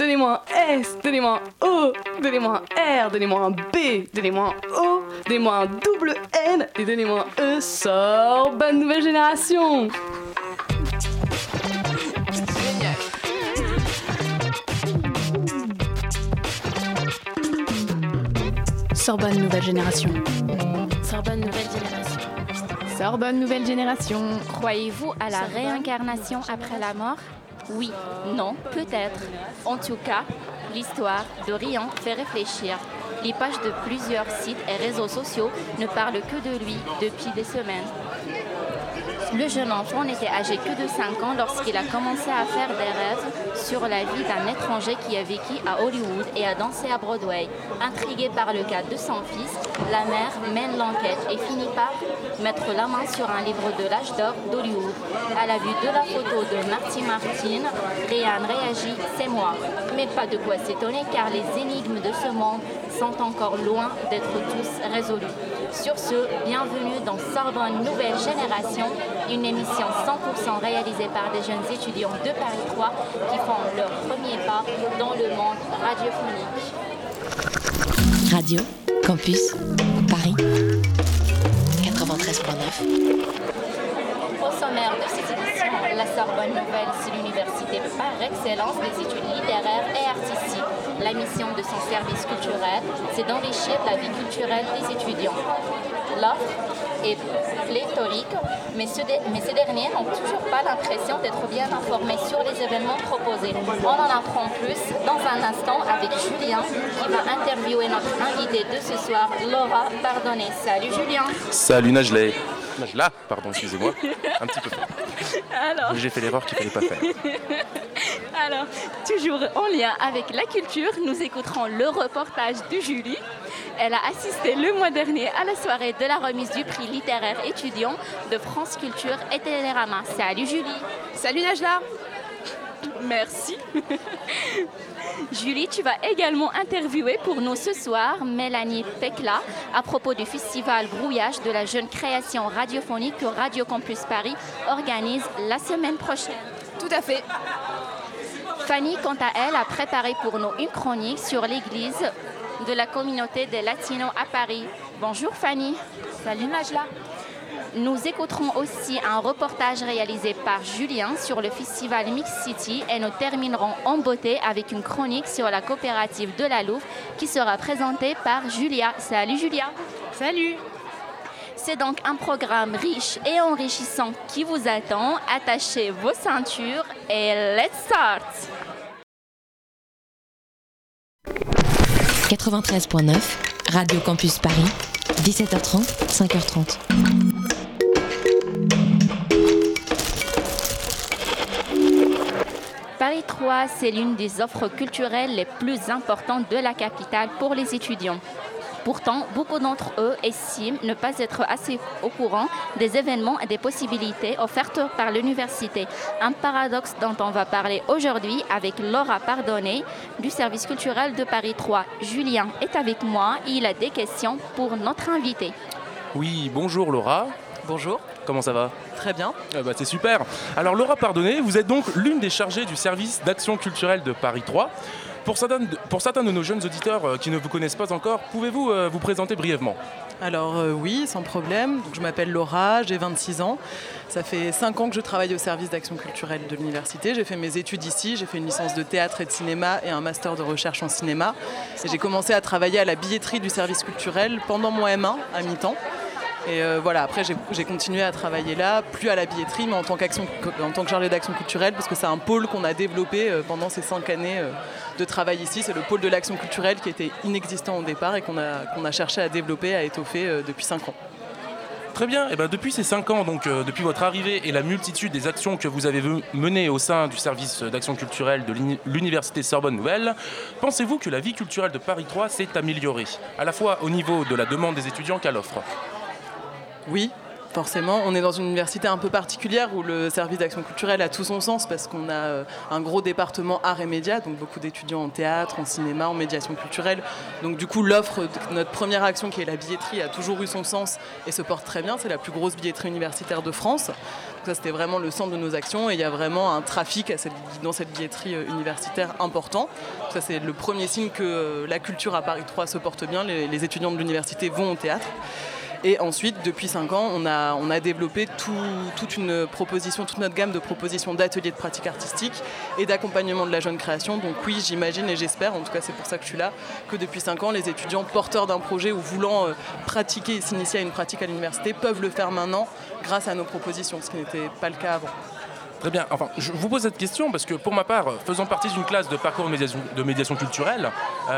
donnez-moi un S, donnez-moi un O, donnez-moi un R, donnez-moi un B, donnez-moi un O, donnez-moi un double N et donnez-moi un E. Sorbonne Nouvelle Génération. Sorbonne Nouvelle Génération. Sorbonne Nouvelle Génération. Sorbonne Nouvelle Génération. Croyez-vous à la réincarnation après la mort ? Oui, non, peut-être. En tout cas, l'histoire de Rian fait réfléchir. Les pages de plusieurs sites et réseaux sociaux ne parlent que de lui depuis des semaines. Le jeune enfant n'était âgé que de 5 ans lorsqu'il a commencé à faire des rêves sur la vie d'un étranger qui a vécu à Hollywood et a dansé à Broadway. Intrigué par le cas de son fils, la mère mène l'enquête et finit par mettre la main sur un livre de l'âge d'or d'Hollywood. À la vue de la photo de Marty Martin, Ryan réagit « c'est moi ». Mais pas de quoi s'étonner car les énigmes de ce monde sont encore loin d'être tous résolus. Sur ce, bienvenue dans Sorbonne Nouvelle Génération, une émission 100% réalisée par des jeunes étudiants de Paris 3 qui font leur premier pas dans le monde radiophonique. Radio Campus Paris 93.9. Au sommaire de cette édition, la Sorbonne Nouvelle, c'est l'université par excellence des études littéraires et artistiques. La mission de son service culturel, c'est d'enrichir la vie culturelle des étudiants. L'offre est pléthorique, mais ces derniers n'ont toujours pas l'impression d'être bien informés sur les événements proposés. On en apprend plus dans un instant avec Julien qui va interviewer notre invité de ce soir, Laura Pardonnet. Salut Julien. Salut Najla, pardon, excusez-moi, un petit peu fort. Alors, j'ai fait l'erreur qu'il ne fallait pas faire. Alors, toujours en lien avec la culture, nous écouterons le reportage de Julie. Elle a assisté le mois dernier à la soirée de la remise du prix littéraire étudiant de France Culture et Télérama. Salut Julie. Salut Najla. Merci. Julie, tu vas également interviewer pour nous ce soir Mélanie Pekla à propos du festival Brouillage de la jeune création radiophonique que Radio Campus Paris organise la semaine prochaine. Tout à fait. Fanny, quant à elle, a préparé pour nous une chronique sur l'église de la communauté des Latinos à Paris. Bonjour Fanny. Salut Najla. Nous écouterons aussi un reportage réalisé par Julien sur le festival Mix City et nous terminerons en beauté avec une chronique sur la coopérative de la Louve qui sera présentée par Julia. Salut Julia. Salut. C'est donc un programme riche et enrichissant qui vous attend. Attachez vos ceintures et let's start. 93.9, Radio Campus Paris, 17h30, 5h30. Paris 3, c'est l'une des offres culturelles les plus importantes de la capitale pour les étudiants. Pourtant, beaucoup d'entre eux estiment ne pas être assez au courant des événements et des possibilités offertes par l'université. Un paradoxe dont on va parler aujourd'hui avec Laura Pardonnet du service culturel de Paris 3. Julien est avec moi et il a des questions pour notre invité. Oui, bonjour Laura. Bonjour. Comment ça va ? Très bien. C'est super. Alors Laura Pardonnet, vous êtes donc l'une des chargées du service d'action culturelle de Paris 3. Pour certains de nos jeunes auditeurs qui ne vous connaissent pas encore, pouvez-vous vous présenter brièvement ? Alors oui, sans problème. Donc, je m'appelle Laura, j'ai 26 ans. Ça fait 5 ans que je travaille au service d'action culturelle de l'université. J'ai fait mes études ici, j'ai fait une licence de théâtre et de cinéma et un master de recherche en cinéma. Et j'ai commencé à travailler à la billetterie du service culturel pendant mon M1 à mi-temps. Et voilà, après j'ai continué à travailler là, plus à la billetterie, mais en tant que chargée d'action culturelle, parce que c'est un pôle qu'on a développé pendant ces 5 années de travail ici. C'est le pôle de l'action culturelle qui était inexistant au départ et qu'on a cherché à développer, à étoffer depuis 5 ans. Très bien, et depuis ces 5 ans, donc depuis votre arrivée et la multitude des actions que vous avez menées au sein du service d'action culturelle de l'université Sorbonne Nouvelle, pensez-vous que la vie culturelle de Paris 3 s'est améliorée, à la fois au niveau de la demande des étudiants qu'à l'offre ? Oui, Forcément, on est dans une université un peu particulière où le service d'action culturelle a tout son sens parce qu'on a un gros département art et médias, donc beaucoup d'étudiants en théâtre, en cinéma, en médiation culturelle. Donc du coup, l'offre de notre première action qui est la billetterie a toujours eu son sens et se porte très bien. C'est la plus grosse billetterie universitaire de France. Donc ça, c'était vraiment le centre de nos actions et il y a vraiment un trafic dans cette billetterie universitaire important. Ça, c'est le premier signe que la culture à Paris 3 se porte bien. Les étudiants de l'université vont au théâtre. Et ensuite, depuis 5 ans, on a développé toute notre gamme de propositions d'ateliers de pratique artistique et d'accompagnement de la jeune création. Donc oui, j'imagine et j'espère, en tout cas c'est pour ça que je suis là, que depuis 5 ans, les étudiants porteurs d'un projet ou voulant pratiquer et s'initier à une pratique à l'université peuvent le faire maintenant grâce à nos propositions, ce qui n'était pas le cas avant. Très bien. Enfin, je vous pose cette question parce que pour ma part, faisant partie d'une classe de parcours de médiation culturelle,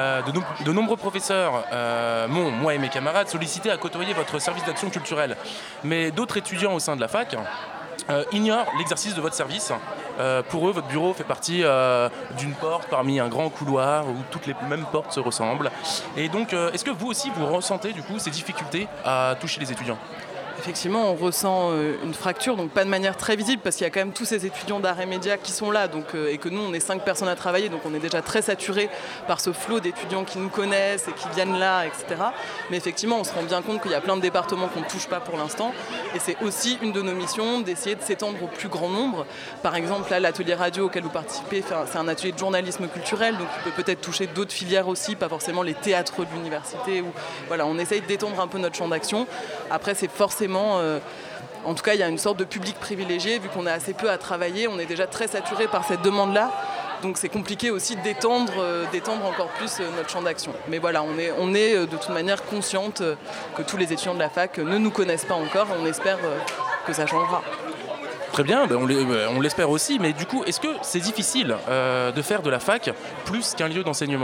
de nombreux professeurs moi et mes camarades, sollicitaient à côtoyer votre service d'action culturelle. Mais d'autres étudiants au sein de la fac ignorent l'exercice de votre service. Pour eux, votre bureau fait partie d'une porte parmi un grand couloir où toutes les mêmes portes se ressemblent. Et donc, est-ce que vous aussi, vous ressentez du coup ces difficultés à toucher les étudiants ? Effectivement, on ressent une fracture, donc pas de manière très visible, parce qu'il y a quand même tous ces étudiants d'art et médias qui sont là, et que nous, on est 5 personnes à travailler, donc on est déjà très saturés par ce flot d'étudiants qui nous connaissent et qui viennent là, etc. Mais effectivement, on se rend bien compte qu'il y a plein de départements qu'on ne touche pas pour l'instant, et c'est aussi une de nos missions d'essayer de s'étendre au plus grand nombre. Par exemple, là, l'atelier radio auquel vous participez, c'est un atelier de journalisme culturel, donc il peut peut-être toucher d'autres filières aussi, pas forcément les théâtres de l'université. Voilà, on essaye d'étendre un peu notre champ d'action. Après, c'est forcément en tout cas, il y a une sorte de public privilégié, vu qu'on a assez peu à travailler, on est déjà très saturé par cette demande-là, donc c'est compliqué aussi d'étendre encore plus notre champ d'action. Mais voilà, on est de toute manière consciente que tous les étudiants de la fac ne nous connaissent pas encore, on espère que ça changera. Très bien, on l'espère aussi, mais du coup, est-ce que c'est difficile de faire de la fac plus qu'un lieu d'enseignement ?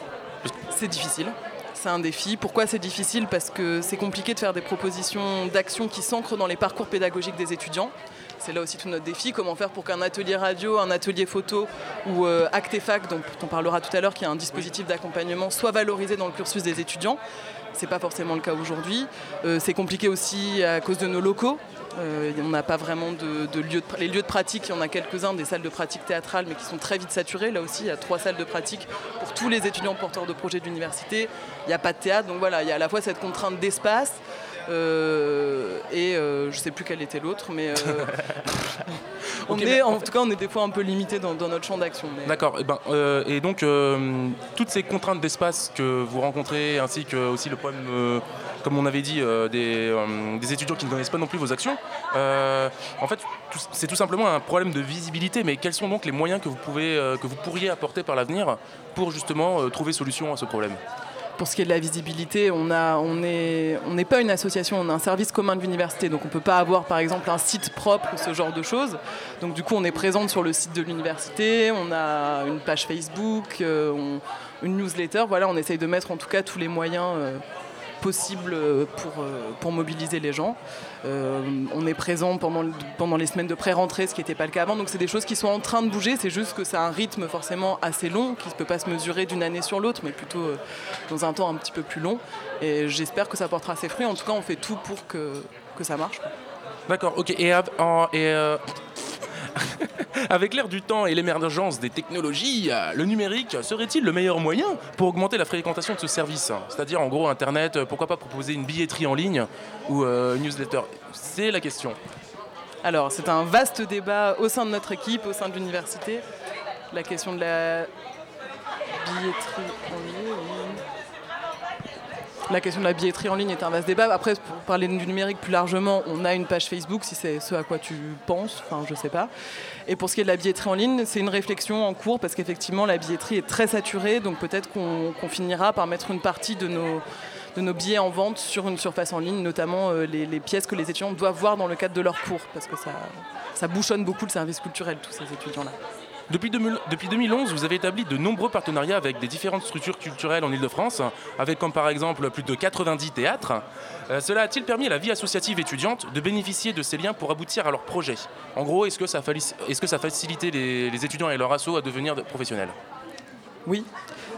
C'est difficile. C'est un défi. Pourquoi c'est difficile ? Parce que c'est compliqué de faire des propositions d'action qui s'ancrent dans les parcours pédagogiques des étudiants. C'est là aussi tout notre défi, comment faire pour qu'un atelier radio, un atelier photo ou Actefac, dont on parlera tout à l'heure, qui est un dispositif d'accompagnement, soit valorisé dans le cursus des étudiants. C'est pas forcément le cas aujourd'hui. C'est compliqué aussi à cause de nos locaux. On n'a pas vraiment de lieux les lieux de pratique, il y en a quelques-uns, des salles de pratique théâtrales, mais qui sont très vite saturées. Là aussi, il y a 3 salles de pratique pour tous les étudiants porteurs de projets d'université. Il n'y a pas de théâtre, donc voilà, il y a à la fois cette contrainte d'espace et je ne sais plus quelle était l'autre, mais en tout cas, on est des fois un peu limité dans notre champ d'action. Mais... D'accord. Et donc, toutes ces contraintes d'espace que vous rencontrez, ainsi que aussi le problème, comme on avait dit, des étudiants qui ne connaissent pas non plus vos actions, en fait, c'est tout simplement un problème de visibilité. Mais quels sont donc les moyens que vous pourriez apporter par l'avenir pour justement trouver solution à ce problème ? Pour ce qui est de la visibilité, on n'est pas une association, on a un service commun de l'université, donc on ne peut pas avoir par exemple un site propre ou ce genre de choses. Donc du coup on est présente sur le site de l'université, on a une page Facebook, une newsletter, voilà, on essaye de mettre en tout cas tous les moyens possible pour mobiliser les gens. On est présent pendant les semaines de pré-rentrée, ce qui n'était pas le cas avant. Donc c'est des choses qui sont en train de bouger. C'est juste que c'est un rythme forcément assez long, qui ne peut pas se mesurer d'une année sur l'autre, mais plutôt dans un temps un petit peu plus long. Et j'espère que ça portera ses fruits. En tout cas, on fait tout pour que ça marche. D'accord, ok. Avec l'ère du temps et l'émergence des technologies, le numérique serait-il le meilleur moyen pour augmenter la fréquentation de ce service ? C'est-à-dire en gros Internet, pourquoi pas proposer une billetterie en ligne ou une newsletter ? C'est la question. Alors c'est un vaste débat au sein de notre équipe, au sein de l'université. La question de la billetterie en ligne... La question de la billetterie en ligne est un vaste débat. Après, pour parler du numérique plus largement, on a une page Facebook, si c'est ce à quoi tu penses, enfin je sais pas. Et pour ce qui est de la billetterie en ligne, c'est une réflexion en cours parce qu'effectivement la billetterie est très saturée, donc peut-être qu'on finira par mettre une partie de nos billets en vente sur une surface en ligne, notamment les pièces que les étudiants doivent voir dans le cadre de leurs cours, parce que ça bouchonne beaucoup le service culturel, tous ces étudiants-là. Depuis 2011, vous avez établi de nombreux partenariats avec des différentes structures culturelles en Ile-de-France, avec comme par exemple plus de 90 théâtres. Cela a-t-il permis à la vie associative étudiante de bénéficier de ces liens pour aboutir à leurs projets ? En gros, est-ce que ça a facilité les étudiants et leurs assos à devenir professionnels ? Oui.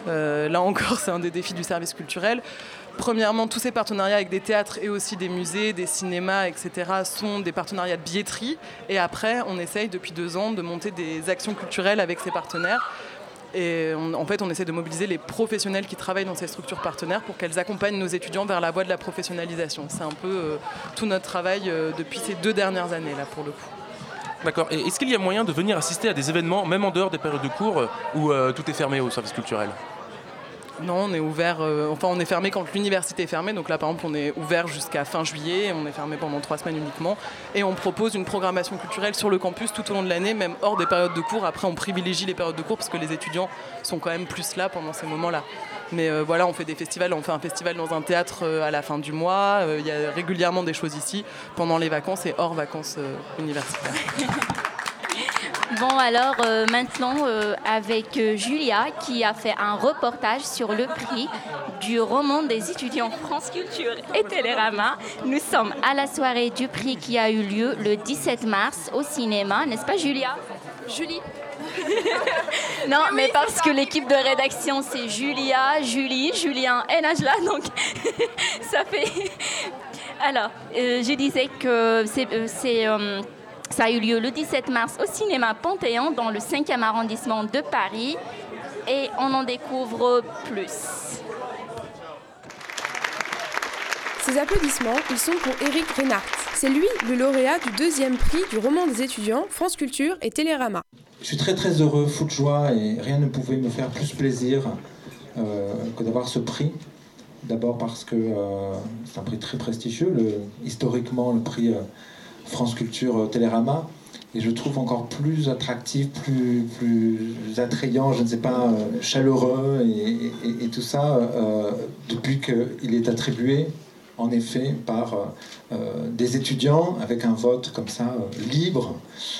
Là encore, c'est un des défis du service culturel. Premièrement, tous ces partenariats avec des théâtres et aussi des musées, des cinémas, etc. sont des partenariats de billetterie. Et après, on essaye depuis 2 ans de monter des actions culturelles avec ces partenaires. Et en fait, on essaie de mobiliser les professionnels qui travaillent dans ces structures partenaires pour qu'elles accompagnent nos étudiants vers la voie de la professionnalisation. C'est un peu tout notre travail depuis ces 2 dernières années, là, pour le coup. D'accord. Et est-ce qu'il y a moyen de venir assister à des événements, même en dehors des périodes de cours, où tout est fermé au service culturel ? Non, on est ouvert, on est fermé quand l'université est fermée. Donc là, par exemple, on est ouvert jusqu'à fin juillet. On est fermé pendant 3 semaines uniquement. Et on propose une programmation culturelle sur le campus tout au long de l'année, même hors des périodes de cours. Après, on privilégie les périodes de cours parce que les étudiants sont quand même plus là pendant ces moments-là. Mais voilà, on fait des festivals. On fait un festival dans un théâtre à la fin du mois. Il y a régulièrement des choses ici pendant les vacances et hors vacances universitaires. Bon, alors maintenant, avec Julia, qui a fait un reportage sur le prix du roman des étudiants France Culture et Télérama. Nous sommes à la soirée du prix qui a eu lieu le 17 mars au cinéma, n'est-ce pas, Julia ? Julie. Non, mais parce que l'équipe de rédaction, c'est Julia, Julie, Julien et Najla, donc ça fait... Alors, je disais que ça a eu lieu le 17 mars au cinéma Panthéon dans le 5e arrondissement de Paris et on en découvre plus. Ces applaudissements, ils sont pour Éric Reinhardt. C'est lui le lauréat du 2e prix du roman des étudiants France Culture et Télérama. Je suis très très heureux, fou de joie, et rien ne pouvait me faire plus plaisir que d'avoir ce prix. D'abord parce que c'est un prix très prestigieux, historiquement le prix France Culture Télérama, et je trouve encore plus attractif, plus attrayant, je ne sais pas, chaleureux et tout ça depuis qu'il est attribué en effet par des étudiants avec un vote comme ça libre,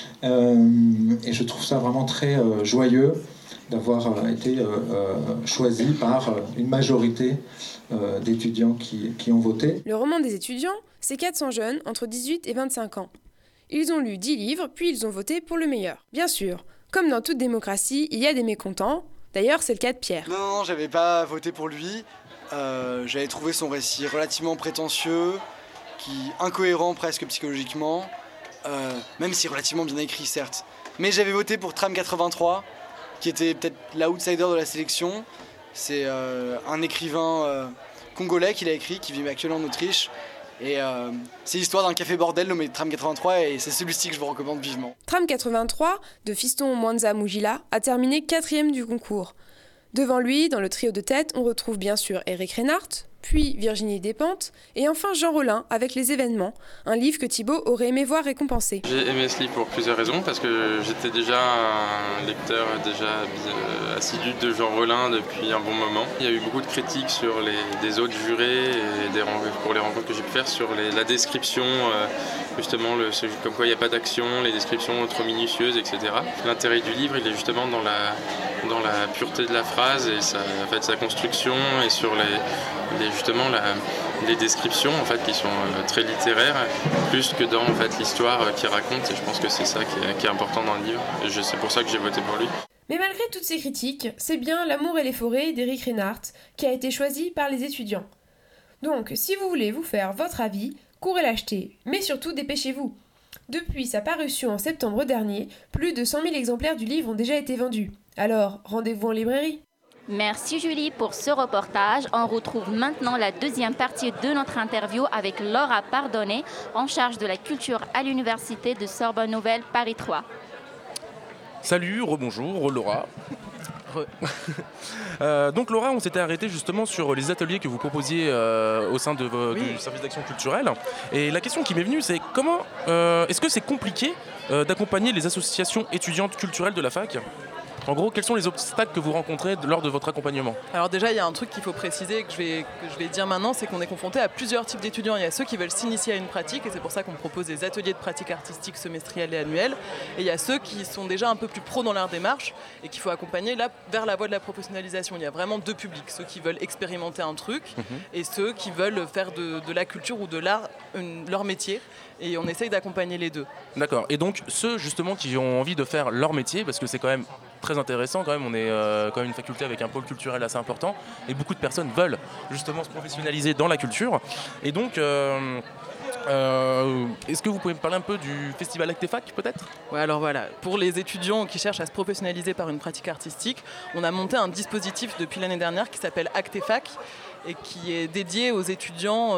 et je trouve ça vraiment très joyeux d'avoir été choisi par une majorité d'étudiants qui ont voté. Le roman des étudiants, c'est 400 jeunes entre 18 et 25 ans. Ils ont lu 10 livres, puis ils ont voté pour le meilleur. Bien sûr, comme dans toute démocratie, il y a des mécontents. D'ailleurs, c'est le cas de Pierre. Non, j'avais pas voté pour lui. J'avais trouvé son récit relativement prétentieux, incohérent presque psychologiquement, même si relativement bien écrit, certes. Mais j'avais voté pour Tram 83, qui était peut-être l'outsider de la sélection. C'est un écrivain congolais qui l'a écrit, qui vit actuellement en Autriche. Et c'est l'histoire d'un café bordel nommé Tram 83, et c'est celui-ci que je vous recommande vivement. Tram 83 de Fiston Mwanza Mujila a terminé 4e du concours. Devant lui, dans le trio de tête, on retrouve bien sûr Éric Reinhardt, puis Virginie Despentes, et enfin Jean Rollin avec Les Événements, un livre que Thibaut aurait aimé voir récompensé. J'ai aimé ce livre pour plusieurs raisons, parce que j'étais déjà un lecteur assidu de Jean Rollin depuis un bon moment. Il y a eu beaucoup de critiques sur des autres jurés et pour les rencontres que j'ai pu faire sur la description, justement, comme quoi il n'y a pas d'action, les descriptions trop minutieuses, etc. L'intérêt du livre, il est justement dans la pureté de la phrase et sa construction, et sur justement les descriptions en fait, qui sont très littéraires, plus que dans en fait, l'histoire qu'il raconte, et je pense que c'est ça qui est important dans le livre, et c'est pour ça que j'ai voté pour lui. Mais malgré toutes ces critiques, c'est bien L'amour et les forêts d'Éric Reinhardt qui a été choisi par les étudiants. Donc, si vous voulez vous faire votre avis, courez l'acheter, mais surtout dépêchez-vous. Depuis sa parution en septembre dernier, plus de 100 000 exemplaires du livre ont déjà été vendus. Alors, rendez-vous en librairie. Merci Julie pour ce reportage. On retrouve maintenant la 2e partie de notre interview avec Laura Pardonnet, en charge de la culture à l'université de Sorbonne Nouvelle Paris 3. Salut, rebonjour, Laura. Donc Laura, on s'était arrêté justement sur les ateliers que vous proposiez au sein du service d'action culturelle. Et la question qui m'est venue, c'est est-ce que c'est compliqué d'accompagner les associations étudiantes culturelles de la fac ? En gros, quels sont les obstacles que vous rencontrez lors de votre accompagnement ? Alors déjà, il y a un truc qu'il faut préciser, que je vais dire maintenant, c'est qu'on est confronté à plusieurs types d'étudiants. Il y a ceux qui veulent s'initier à une pratique, et c'est pour ça qu'on propose des ateliers de pratique artistique semestriels et annuels. Et il y a ceux qui sont déjà un peu plus pros dans leur démarche et qu'il faut accompagner là, vers la voie de la professionnalisation. Il y a vraiment 2 publics, ceux qui veulent expérimenter un truc et ceux qui veulent faire de la culture ou de l'art leur métier. Et on essaye d'accompagner les 2. D'accord. Et donc ceux justement qui ont envie de faire leur métier, parce que c'est quand même très intéressant quand même. On est quand même une faculté avec un pôle culturel assez important et beaucoup de personnes veulent justement se professionnaliser dans la culture. Et donc, est-ce que vous pouvez me parler un peu du festival Actefac peut-être ? Ouais, alors voilà, pour les étudiants qui cherchent à se professionnaliser par une pratique artistique, on a monté un dispositif depuis l'année dernière qui s'appelle Actefac et qui est dédié aux étudiants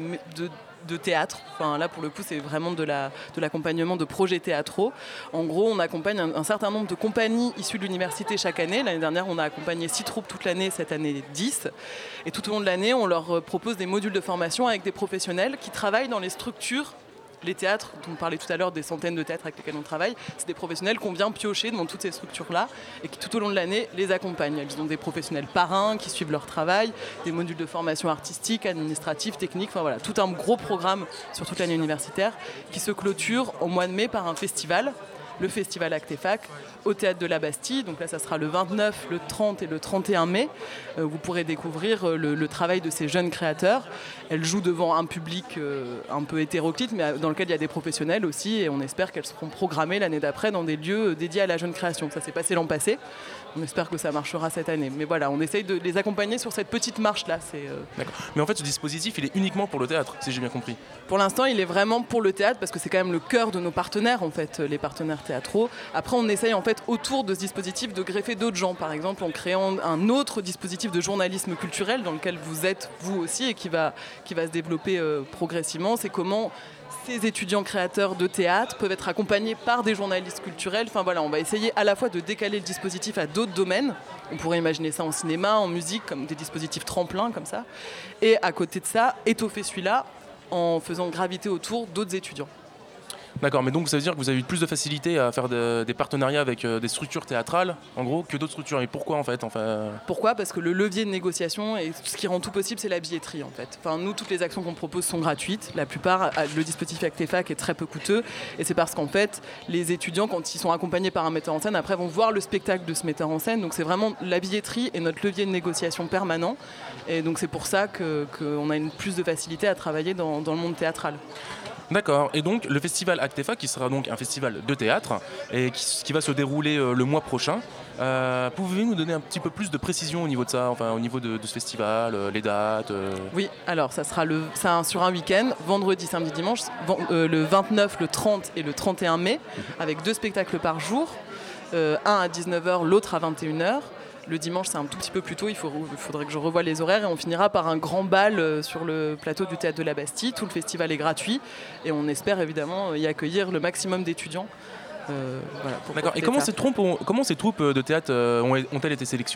de théâtre. Enfin, là, pour le coup, c'est vraiment de l'accompagnement de projets théâtraux. En gros, on accompagne un certain nombre de compagnies issues de l'université chaque année. L'année dernière, on a accompagné 6 troupes toute l'année, cette année 10. Et tout au long de l'année, on leur propose des modules de formation avec des professionnels qui travaillent dans les structures. Les théâtres, dont on parlait tout à l'heure, des centaines de théâtres avec lesquels on travaille, c'est des professionnels qu'on vient piocher dans toutes ces structures-là et qui tout au long de l'année les accompagnent. Ils ont des professionnels parrains qui suivent leur travail, des modules de formation artistique, administrative, technique, enfin voilà, tout un gros programme sur toute l'année universitaire qui se clôture au mois de mai par un festival, le festival Actefac, au Théâtre de la Bastille. Donc là, ça sera le 29, le 30 et le 31 mai. Vous pourrez découvrir le travail de ces jeunes créateurs. Elles jouent devant un public un peu hétéroclite, mais dans lequel il y a des professionnels aussi. Et on espère qu'elles seront programmées l'année d'après dans des lieux dédiés à la jeune création. Ça s'est passé l'an passé. On espère que ça marchera cette année. Mais voilà, on essaye de les accompagner sur cette petite marche-là. D'accord. Mais en fait, ce dispositif, il est uniquement pour le théâtre, si j'ai bien compris. Pour l'instant, il est vraiment pour le théâtre parce que c'est quand même le cœur de nos partenaires, en fait, les partenaires théâtraux. Après, on essaye en fait autour de ce dispositif de greffer d'autres gens, par exemple en créant un autre dispositif de journalisme culturel dans lequel vous êtes vous aussi et qui va se développer progressivement. C'est comment ces étudiants créateurs de théâtre peuvent être accompagnés par des journalistes culturels. Enfin voilà, on va essayer à la fois de décaler le dispositif à d'autres domaines. On pourrait imaginer ça en cinéma, en musique, comme des dispositifs tremplins comme ça. Et à côté de ça, étoffer celui-là en faisant graviter autour d'autres étudiants. D'accord, mais donc ça veut dire que vous avez eu plus de facilité à faire des partenariats avec des structures théâtrales, en gros, que d'autres structures. Et pourquoi en fait Pourquoi ? Parce que le levier de négociation et ce qui rend tout possible, c'est la billetterie en fait. Enfin, nous, toutes les actions qu'on propose sont gratuites. La plupart, le dispositif Actefac est très peu coûteux. Et c'est parce qu'en fait, les étudiants, quand ils sont accompagnés par un metteur en scène, après vont voir le spectacle de ce metteur en scène. Donc c'est vraiment la billetterie et notre levier de négociation permanent. Et donc c'est pour ça qu'on a plus de facilité à travailler dans le monde théâtral. D'accord, et donc le festival Actefac qui sera donc un festival de théâtre et qui va se dérouler le mois prochain. Pouvez-vous nous donner un petit peu plus de précision au niveau de ça, enfin au niveau de ce festival, les dates Oui, alors ça sera sur un week-end, vendredi, samedi, dimanche, le 29, le 30 et le 31 mai, avec 2 spectacles par jour, un à 19h, l'autre à 21h. Le dimanche, c'est un tout petit peu plus tôt, il faudrait que je revoie les horaires et on finira par un grand bal sur le plateau du Théâtre de la Bastille. Tout le festival est gratuit et on espère évidemment y accueillir le maximum d'étudiants. Voilà, d'accord, et comment ces troupes de théâtre ont-elles été sélectionnées ?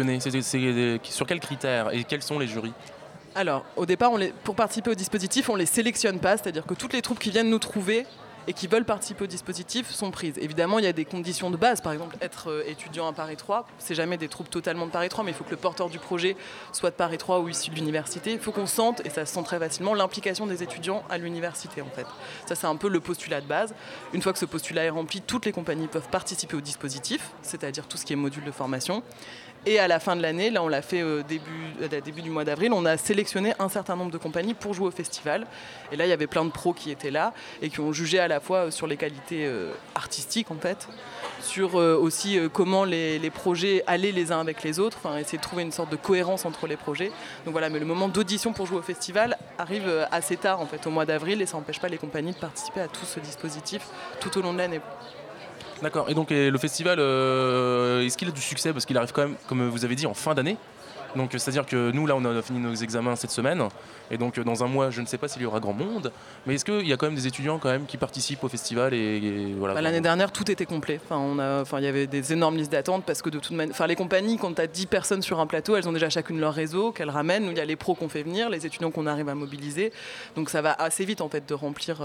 Sur quels critères et quels sont les jurys ? Alors, au départ, pour participer au dispositif, on ne les sélectionne pas, c'est-à-dire que toutes les troupes qui viennent nous trouver et qui veulent participer au dispositif sont prises. Évidemment, il y a des conditions de base. Par exemple, être étudiant à Paris 3, c'est jamais des troupes totalement de Paris 3, mais il faut que le porteur du projet soit de Paris 3 ou issu de l'université. Il faut qu'on sente, et ça se sent très facilement, l'implication des étudiants à l'université, en fait. Ça, c'est un peu le postulat de base. Une fois que ce postulat est rempli, toutes les compagnies peuvent participer au dispositif, c'est-à-dire tout ce qui est module de formation. Et à la fin de l'année, là on l'a fait début du mois d'avril, on a sélectionné un certain nombre de compagnies pour jouer au festival. Et là il y avait plein de pros qui étaient là et qui ont jugé à la fois sur les qualités artistiques en fait, sur aussi comment les projets allaient les uns avec les autres, enfin essayer de trouver une sorte de cohérence entre les projets. Donc voilà, mais le moment d'audition pour jouer au festival arrive assez tard en fait, au mois d'avril, et ça n'empêche pas les compagnies de participer à tout ce dispositif tout au long de l'année. D'accord, et donc le festival, est-ce qu'il a du succès ? Parce qu'il arrive quand même, comme vous avez dit, en fin d'année. Donc c'est-à-dire que nous, là, on a fini nos examens cette semaine. Et donc dans un mois, je ne sais pas s'il y aura grand monde. Mais est-ce qu'il y a quand même des étudiants quand même qui participent au festival et voilà. L'année dernière, tout était complet. Il y avait des énormes listes d'attente parce que de toute manière, les compagnies, quand tu as 10 personnes sur un plateau, elles ont déjà chacune leur réseau qu'elles ramènent. Nous, il y a les pros qu'on fait venir, les étudiants qu'on arrive à mobiliser. Donc ça va assez vite en fait de remplir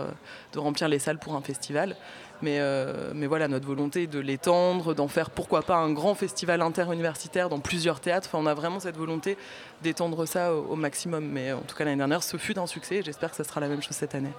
les salles pour un festival. Mais voilà, notre volonté est de l'étendre, d'en faire pourquoi pas un grand festival interuniversitaire dans plusieurs théâtres. Enfin, on a vraiment cette volonté d'étendre ça au maximum. Mais en tout cas, l'année dernière, ce fut un succès et j'espère que ça sera la même chose cette année.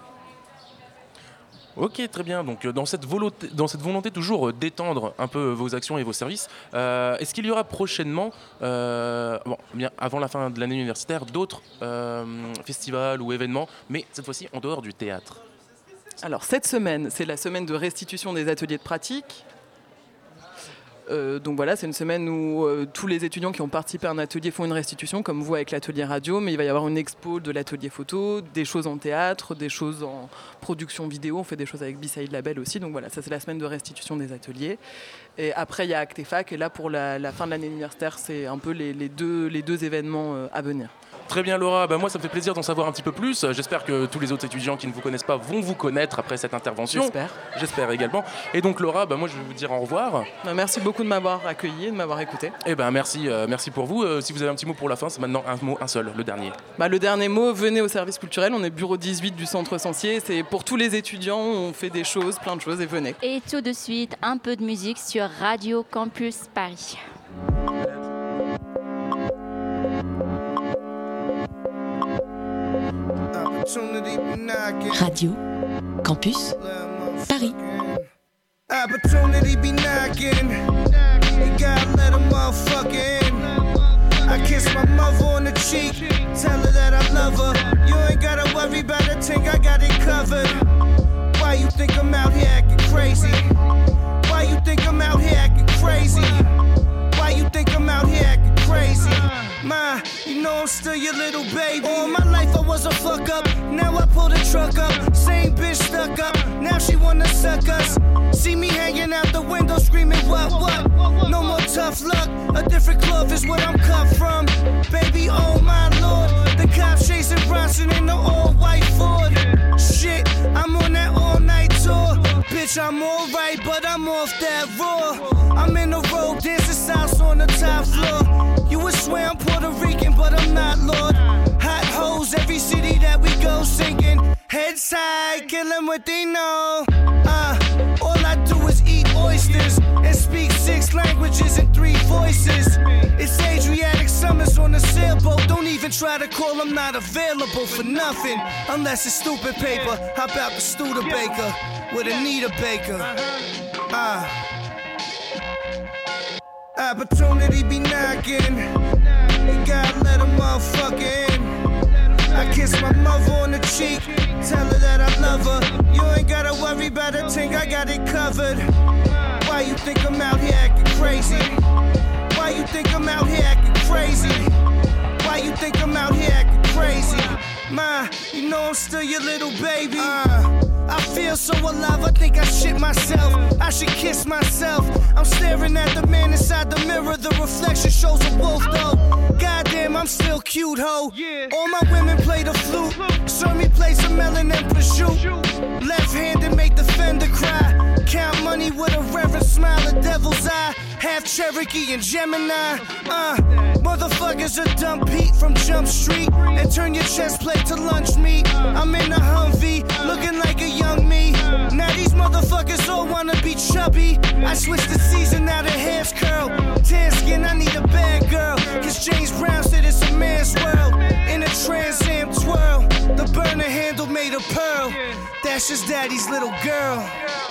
Ok, très bien. Donc dans cette volonté toujours d'étendre un peu vos actions et vos services, est-ce qu'il y aura prochainement, bien avant la fin de l'année universitaire, d'autres festivals ou événements, mais cette fois-ci en dehors du théâtre ? Alors cette semaine, c'est la semaine de restitution des ateliers de pratique. Donc voilà, c'est une semaine où tous les étudiants qui ont participé à un atelier font une restitution, comme vous avec l'atelier radio, mais il va y avoir une expo de l'atelier photo, des choses en théâtre, des choses en production vidéo, on fait des choses avec B-Side Label aussi, donc voilà, ça c'est la semaine de restitution des ateliers. Et après il y a Acte et Fac, et là pour la fin de l'année universitaire, c'est un peu les deux événements à venir. Très bien Laura, moi ça me fait plaisir d'en savoir un petit peu plus. J'espère que tous les autres étudiants qui ne vous connaissent pas vont vous connaître après cette intervention. J'espère également. Et donc Laura, moi je vais vous dire au revoir. Merci beaucoup de m'avoir accueilli et de m'avoir écouté. Merci pour vous. Si vous avez un petit mot pour la fin, c'est maintenant un seul, le dernier. Le dernier mot, venez au service culturel, on est bureau 18 du centre Censier. C'est pour tous les étudiants, on fait des choses, plein de choses et venez. Et tout de suite, un peu de musique sur Radio Campus Paris. Radio Campus Paris. Opportunity be knocking. You gotta let a motherfucker in. I kiss my mother on the cheek, tell her that I love her. You ain't gotta worry about a thing, I got it covered. Why you think I'm out here acting crazy? Why you think I'm out here acting crazy? Why you think I'm out here acting crazy? Ma, you know I'm still your little baby. All my life I was a fuck up, now I pull the truck up. Same bitch stuck up, now she wanna suck us. See me hanging out the window screaming what? No more tough luck, a different club is what I'm cut from. Baby, oh my lord, the cops chasing Bronson in the all-white Ford. Shit, I'm on that all-night tour. Bitch, I'm alright, but I'm off that raw. I'm in the road, dancing salsa on the top floor. You would swear I'm Puerto Rican, but I'm not, Lord. Hot hoes, every city that we go singing. Heads high, kill them what they know. All I do is eat oysters and speak 6 languages and 3 voices. It's Adriatic summers on a sailboat. Don't even try to call, I'm not available for nothing. Unless it's stupid paper. How about the Studebaker with Anita Baker? Opportunity be knocking. You gotta let a motherfucker in. I kiss my mother on the cheek, tell her that I love her. You ain't gotta worry about a thing, I got it covered. Why you think I'm out here acting crazy? Why you think I'm out here acting crazy? Why you think I'm out here acting crazy? Ma, you know I'm still your little baby. I feel so alive, I think I shit myself. I should kiss myself. I'm staring at the man inside the mirror. The reflection shows a wolf though. Goddamn, I'm still cute, ho. All my women play the flute. Saw me play some melon and prosciutto. Left hand and make the fender cry. Count money with a reverent smile, a devil's eye. Half Cherokee and Gemini. Motherfuckers are dump Pete from Jump Street and turn your chest plate to lunch meat. I'm in a Humvee, looking like a young me. Now these motherfuckers all wanna be chubby. I switched the season, now the hair's curl. Tan skin, I need a bad girl. Cause James Brown said it's a man's world. In a Trans Am twirl, the burner handle made of pearl. That's just daddy's little girl.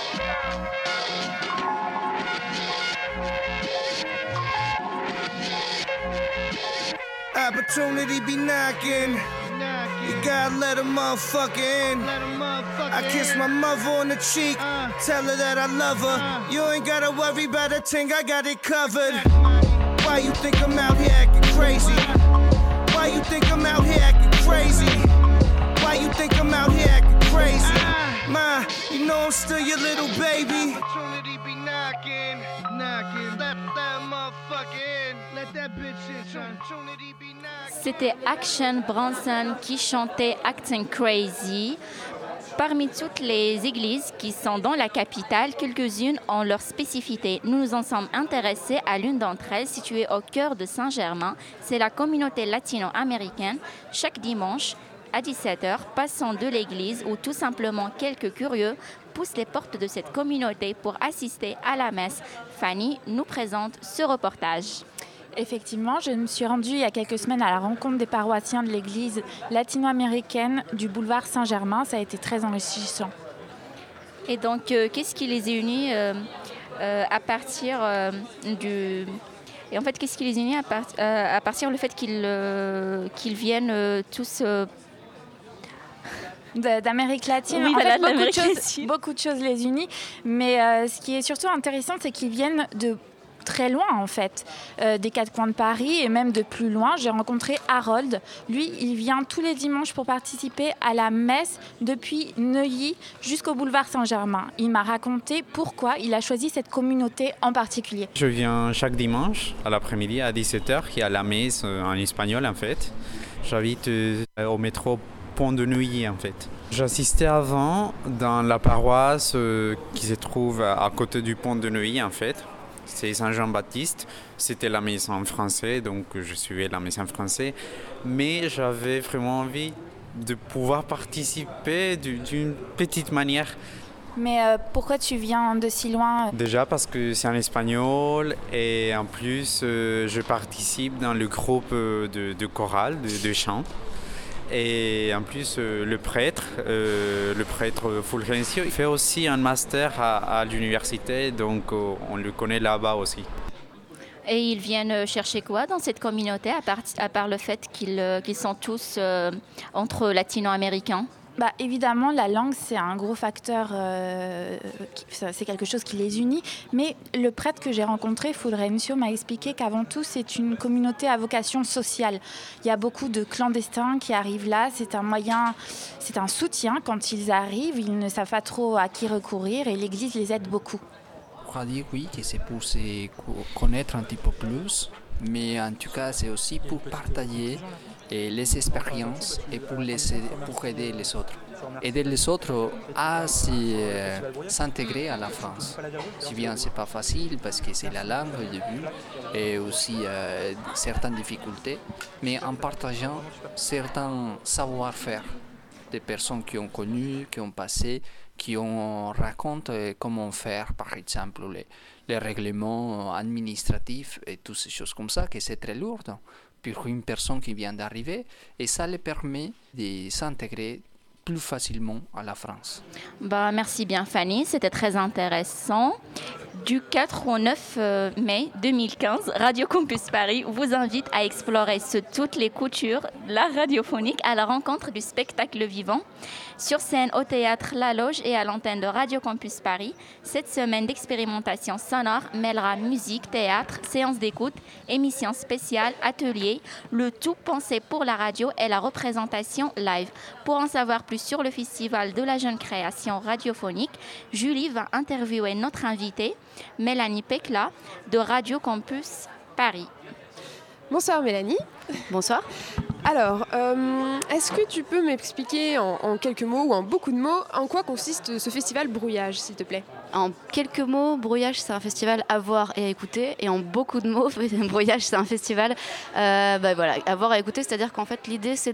Opportunity be knocking. You gotta let a motherfucker in. I kiss my mother on the cheek, tell her that I love her. You ain't gotta worry about a thing, I got it covered. Why you think I'm out here acting crazy? Why you think I'm out here acting crazy? Why you think I'm out here acting crazy? Ma, you know I'm still your little baby. Opportunity be knocking. Let that motherfucker in. Let that bitch in, son. Opportunity be knocking. C'était Action Bronson qui chantait Acting Crazy. Parmi toutes les églises qui sont dans la capitale, quelques-unes ont leur spécificité. Nous nous en sommes intéressés à l'une d'entre elles, située au cœur de Saint-Germain. C'est la communauté latino-américaine. Chaque dimanche, à 17h, passons de l'église où tout simplement quelques curieux poussent les portes de cette communauté pour assister à la messe. Fanny nous présente ce reportage. Effectivement, je me suis rendue il y a quelques semaines à la rencontre des paroissiens de l'église latino-américaine du boulevard Saint-Germain. Ça a été très enrichissant. Et donc, qu'est-ce qui les unit à partir du... Et en fait, qu'est-ce qui les unit à partir du fait qu'ils viennent tous... d'Amérique latine. Oui, en voilà, fait, beaucoup de choses les unissent. Mais ce qui est surtout intéressant, c'est qu'ils viennent de très loin en fait, des quatre coins de Paris et même de plus loin. J'ai rencontré Harold. Lui, il vient tous les dimanches pour participer à la messe depuis Neuilly jusqu'au boulevard Saint-Germain. Il m'a raconté pourquoi il a choisi cette communauté en particulier. Je viens chaque dimanche à l'après-midi à 17h, il y a la messe en espagnol en fait. J'habite au métro Pont de Neuilly en fait. J'assistais avant dans la paroisse qui se trouve à côté du pont de Neuilly en fait. C'est Saint-Jean-Baptiste. C'était la messe en français, donc je suivais la messe en français. Mais j'avais vraiment envie de pouvoir participer d'une petite manière. Mais pourquoi tu viens de si loin? Déjà parce que c'est en espagnol et en plus je participe dans le groupe de chorale, de chant. Et en plus, le prêtre Fulgencio, il fait aussi un master à l'université, donc on le connaît là-bas aussi. Et ils viennent chercher quoi dans cette communauté, à part le fait qu'ils sont tous entre latino-américains? Évidemment, la langue, c'est un gros facteur, c'est quelque chose qui les unit. Mais le prêtre que j'ai rencontré, Fulgencio, m'a expliqué qu'avant tout, c'est une communauté à vocation sociale. Il y a beaucoup de clandestins qui arrivent là. C'est un moyen, c'est un soutien. Quand ils arrivent, ils ne savent pas trop à qui recourir et l'Église les aide beaucoup. On va dire oui, que c'est pour se connaître un petit peu plus. Mais en tout cas, c'est aussi pour partager les expériences et pour aider les autres. Aider les autres à s'intégrer à la France. Si bien c'est pas facile parce que c'est la langue au début et aussi certaines difficultés, mais en partageant certains savoir-faire des personnes qui ont connu, qui ont passé, qui ont raconté comment faire, par exemple, les règlements administratifs et toutes ces choses comme ça, que c'est très lourd pour une personne qui vient d'arriver, et ça lui permet de s'intégrer plus facilement à la France. Merci bien Fanny, c'était très intéressant. Du 4 au 9 mai 2015, Radio Campus Paris vous invite à explorer sous toutes les coutures l'art radiophonique à la rencontre du spectacle vivant. Sur scène au théâtre La Loge et à l'antenne de Radio Campus Paris, cette semaine d'expérimentation sonore mêlera musique, théâtre, séances d'écoute, émissions spéciales, ateliers, le tout pensé pour la radio et la représentation live. Pour en savoir plus sur le festival de la jeune création radiophonique, Julie va interviewer notre invitée, Mélanie Pecla, de Radio Campus Paris. Bonsoir Mélanie. Bonsoir. Alors, est-ce que tu peux m'expliquer en quelques mots ou en beaucoup de mots en quoi consiste ce festival Brouillage, s'il te plaît? En quelques mots, Brouillage, c'est un festival à voir et à écouter. Et en beaucoup de mots, Brouillage, c'est un festival à voir et à écouter. C'est-à-dire qu'en fait, l'idée, c'est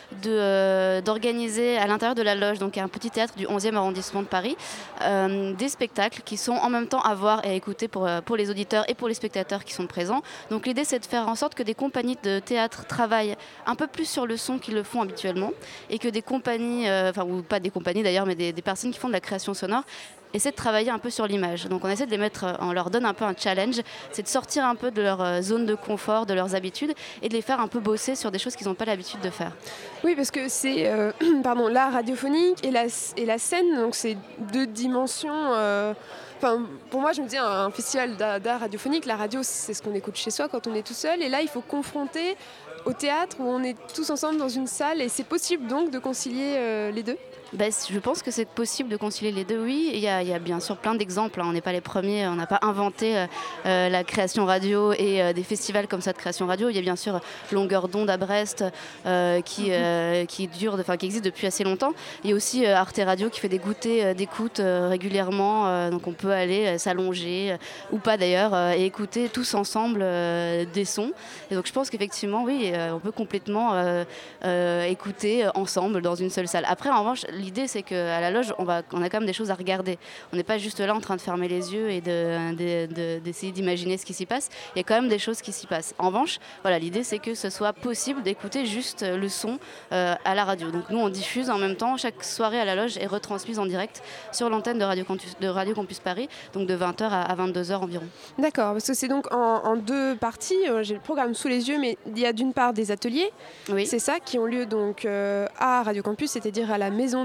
d'organiser à l'intérieur de la Loge, donc un petit théâtre du 11e arrondissement de Paris, des spectacles qui sont en même temps à voir et à écouter pour les auditeurs et pour les spectateurs qui sont présents. Donc l'idée, c'est de faire en sorte que des compagnies de théâtre travaillent un peu plus sur le son qu'ils le font habituellement, et que des compagnies, ou pas des compagnies d'ailleurs, mais des personnes qui font de la création sonore essaient de travailler un peu sur l'image. Donc on essaie de les mettre, on leur donne un peu un challenge, c'est de sortir un peu de leur zone de confort, de leurs habitudes, et de les faire un peu bosser sur des choses qu'ils n'ont pas l'habitude de faire. Oui, parce que c'est l'art radiophonique et la scène, donc c'est deux dimensions. Pour moi, je me dis, un festival d'art radiophonique, la radio, c'est ce qu'on écoute chez soi quand on est tout seul, et là, il faut confronter au théâtre où on est tous ensemble dans une salle, et c'est possible donc de concilier les deux? Je pense que c'est possible de concilier les deux, oui. Il y a bien sûr plein d'exemples. On n'est pas les premiers, on n'a pas inventé la création radio et des festivals comme ça de création radio. Il y a bien sûr Longueur d'onde à Brest qui existe depuis assez longtemps. Il y a aussi Arte Radio qui fait des goûters d'écoute régulièrement. Donc on peut aller s'allonger, ou pas d'ailleurs, et écouter tous ensemble des sons. Et donc je pense qu'effectivement, oui, on peut complètement écouter ensemble dans une seule salle. Après, en revanche, l'idée, c'est qu'à la Loge, on a quand même des choses à regarder. On n'est pas juste là en train de fermer les yeux et d'essayer d'imaginer ce qui s'y passe. Il y a quand même des choses qui s'y passent. En revanche, l'idée, c'est que ce soit possible d'écouter juste le son à la radio. Donc nous, on diffuse en même temps. Chaque soirée à la Loge est retransmise en direct sur l'antenne de Radio Campus Paris, donc de 20h à 22h environ. D'accord, parce que c'est donc en deux parties. J'ai le programme sous les yeux, mais il y a d'une part des ateliers, oui. C'est ça, qui ont lieu donc à Radio Campus, c'est-à-dire à la maison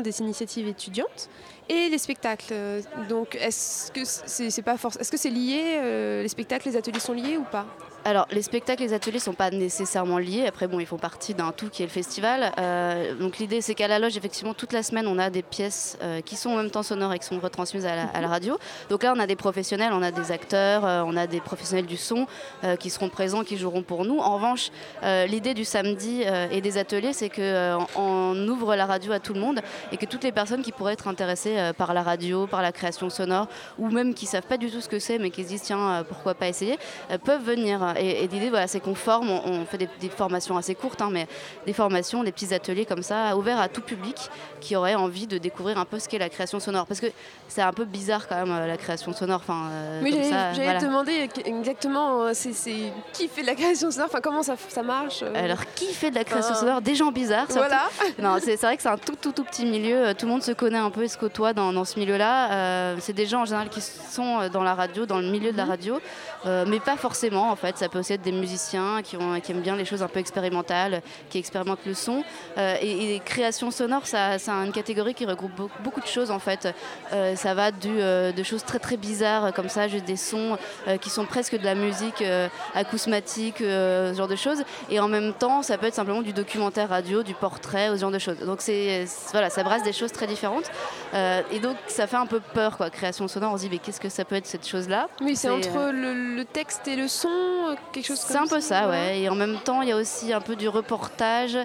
des initiatives étudiantes et les spectacles. Donc est-ce que est-ce que c'est lié, les spectacles, les ateliers sont liés ou pas ? Alors, les spectacles et les ateliers ne sont pas nécessairement liés. Après, bon, ils font partie d'un tout qui est le festival. Donc, l'idée, c'est qu'à la loge, effectivement, toute la semaine, on a des pièces qui sont en même temps sonores et qui sont retransmises à la radio. Donc là, on a des professionnels, on a des acteurs, on a des professionnels du son qui seront présents, qui joueront pour nous. En revanche, l'idée du samedi et des ateliers, c'est qu'on ouvre la radio à tout le monde et que toutes les personnes qui pourraient être intéressées par la radio, par la création sonore, ou même qui ne savent pas du tout ce que c'est, mais qui se disent, tiens, pourquoi pas essayer, peuvent venir. Et l'idée, voilà, c'est qu'on forme, on fait des formations assez courtes, mais des formations, des petits ateliers comme ça, ouverts à tout public qui aurait envie de découvrir un peu ce qu'est la création sonore. Parce que c'est un peu bizarre quand même, la création sonore. Oui, j'allais te demander exactement, c'est qui fait de la création sonore, comment ça marche Alors, qui fait de la création sonore ? Des gens bizarres. Voilà. Non, c'est vrai que c'est un tout petit milieu. Tout le monde se connaît un peu et se côtoie dans ce milieu-là. C'est des gens en général qui sont dans la radio, dans le milieu de la radio, mais pas forcément en fait. Ça peut aussi être des musiciens qui aiment bien les choses un peu expérimentales, qui expérimentent le son. Et création sonore, ça une catégorie qui regroupe beaucoup de choses en fait. Ça va de choses très très bizarres comme ça, juste des sons qui sont presque de la musique acousmatique, ce genre de choses. Et en même temps, ça peut être simplement du documentaire radio, du portrait, ce genre de choses. Donc voilà, ça brasse des choses très différentes. Et donc ça fait un peu peur, quoi. Création sonore, on se dit mais qu'est-ce que ça peut être cette chose-là ? Oui, c'est entre le texte et le son, quelque chose comme ça. C'est un peu ça, ouais. Et en même temps, il y a aussi un peu du reportage,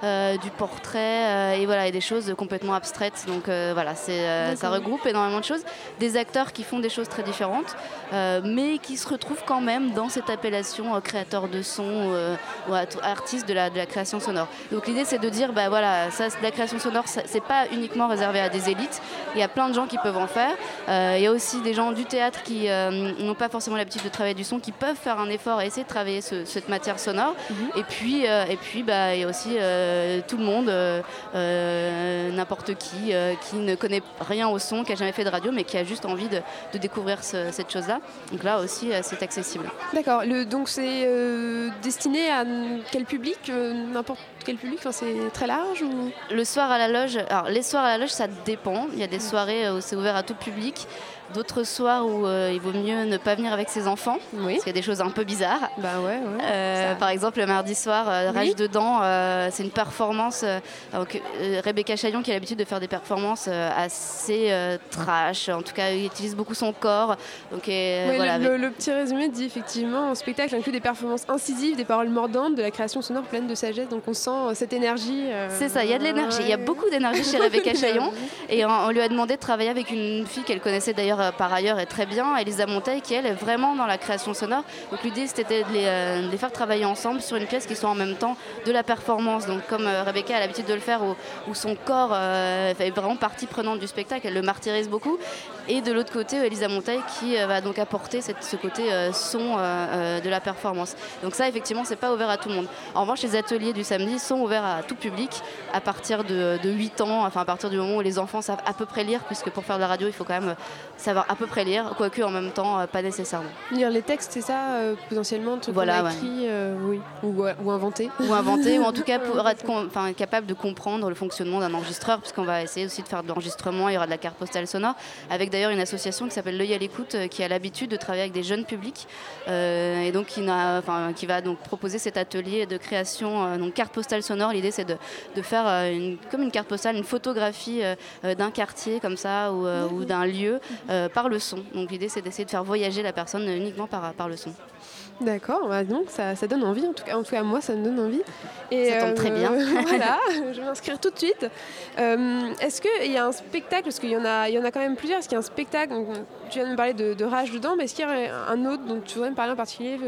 du portrait, et voilà, et des choses complètement abstraites. Donc voilà, ça regroupe énormément de choses. Des acteurs qui font des choses très différentes, mais qui se retrouvent quand même dans cette appellation créateur de son ou artiste de la création sonore. Donc l'idée, c'est de dire, voilà, la création sonore, c'est pas uniquement réservé à des élites. Il y a plein de gens qui peuvent en faire. Il y a aussi des gens du théâtre qui n'ont pas forcément l'habitude de travailler du son, qui peuvent faire un effort et essayer de travailler cette matière sonore. Et puis, il y a aussi tout le monde, n'importe qui ne connaît rien au son, qui n'a jamais fait de radio, mais qui a juste envie de découvrir cette chose-là. Donc là aussi, c'est accessible. D'accord. Donc c'est destiné à quel public ? N'importe quel public ? C'est très large ou... Le soir à la loge, alors les soirs à la loge, ça dépend. Il y a des soirées où c'est ouvert à tout public. D'autres soirs où il vaut mieux ne pas venir avec ses enfants, parce qu'il y a des choses un peu bizarres. Par exemple, le mardi soir, Rage dedans, c'est une performance. Rebecca Chaillon, qui a l'habitude de faire des performances assez trash, en tout cas, il utilise beaucoup son corps. Donc, le petit résumé dit effectivement, un spectacle inclut des performances incisives, des paroles mordantes, de la création sonore pleine de sagesse. Donc on sent cette énergie. C'est ça, il y a de l'énergie. Il y a beaucoup d'énergie chez Rebecca Chaillon. Et on lui a demandé de travailler avec une fille qu'elle connaissait d'ailleurs par ailleurs est très bien, Elisa Monteil, qui elle est vraiment dans la création sonore. Donc l'idée c'était de les faire travailler ensemble sur une pièce qui soit en même temps de la performance. Donc comme Rebecca a l'habitude de le faire, où son corps est vraiment partie prenante du spectacle, elle le martyrise beaucoup. Et de l'autre côté, Elisa Monteil qui va donc apporter ce côté son de la performance. Donc ça effectivement c'est pas ouvert à tout le monde. En revanche, les ateliers du samedi sont ouverts à tout public à partir de 8 ans, enfin à partir du moment où les enfants savent à peu près lire, puisque pour faire de la radio il faut quand même savoir à peu près lire, quoique en même temps pas nécessairement. Lire les textes, c'est ça, potentiellement, trucs qu'on a écrit, oui, ou inventé. Ou inventé, ou en tout cas pour être capable de comprendre le fonctionnement d'un enregistreur, puisqu'on va essayer aussi de faire de l'enregistrement, il y aura de la carte postale sonore, avec d'ailleurs une association qui s'appelle L'œil à l'écoute, qui a l'habitude de travailler avec des jeunes publics, et donc qui va donc proposer cet atelier de création, donc carte postale sonore. L'idée c'est de faire comme une carte postale, une photographie d'un quartier comme ça, ou d'un lieu, par le son. Donc l'idée c'est d'essayer de faire voyager la personne uniquement par le son. D'accord, donc ça donne envie, en tout cas moi ça me donne envie. Et ça tombe très bien. Voilà, je vais m'inscrire tout de suite. Est-ce qu'il y a un spectacle, parce qu'il y en a quand même plusieurs, est-ce qu'il y a un spectacle, donc, tu viens de me parler de Rage dedans, mais est-ce qu'il y a un autre dont tu voudrais me parler en particulier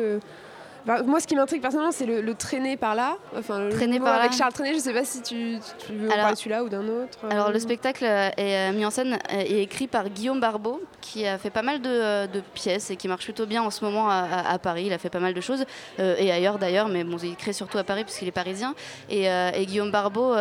moi, ce qui m'intrigue personnellement, c'est le traîner par là. Traîner par là. Avec Charles Trenet, je ne sais pas si tu veux parler de celui-là ou d'un autre. Alors, le spectacle est mis en scène et écrit par Guillaume Barbeau, qui a fait pas mal de pièces et qui marche plutôt bien en ce moment à Paris. Il a fait pas mal de choses, et ailleurs d'ailleurs, mais bon, il crée surtout à Paris puisqu'il est parisien. Et Guillaume Barbeau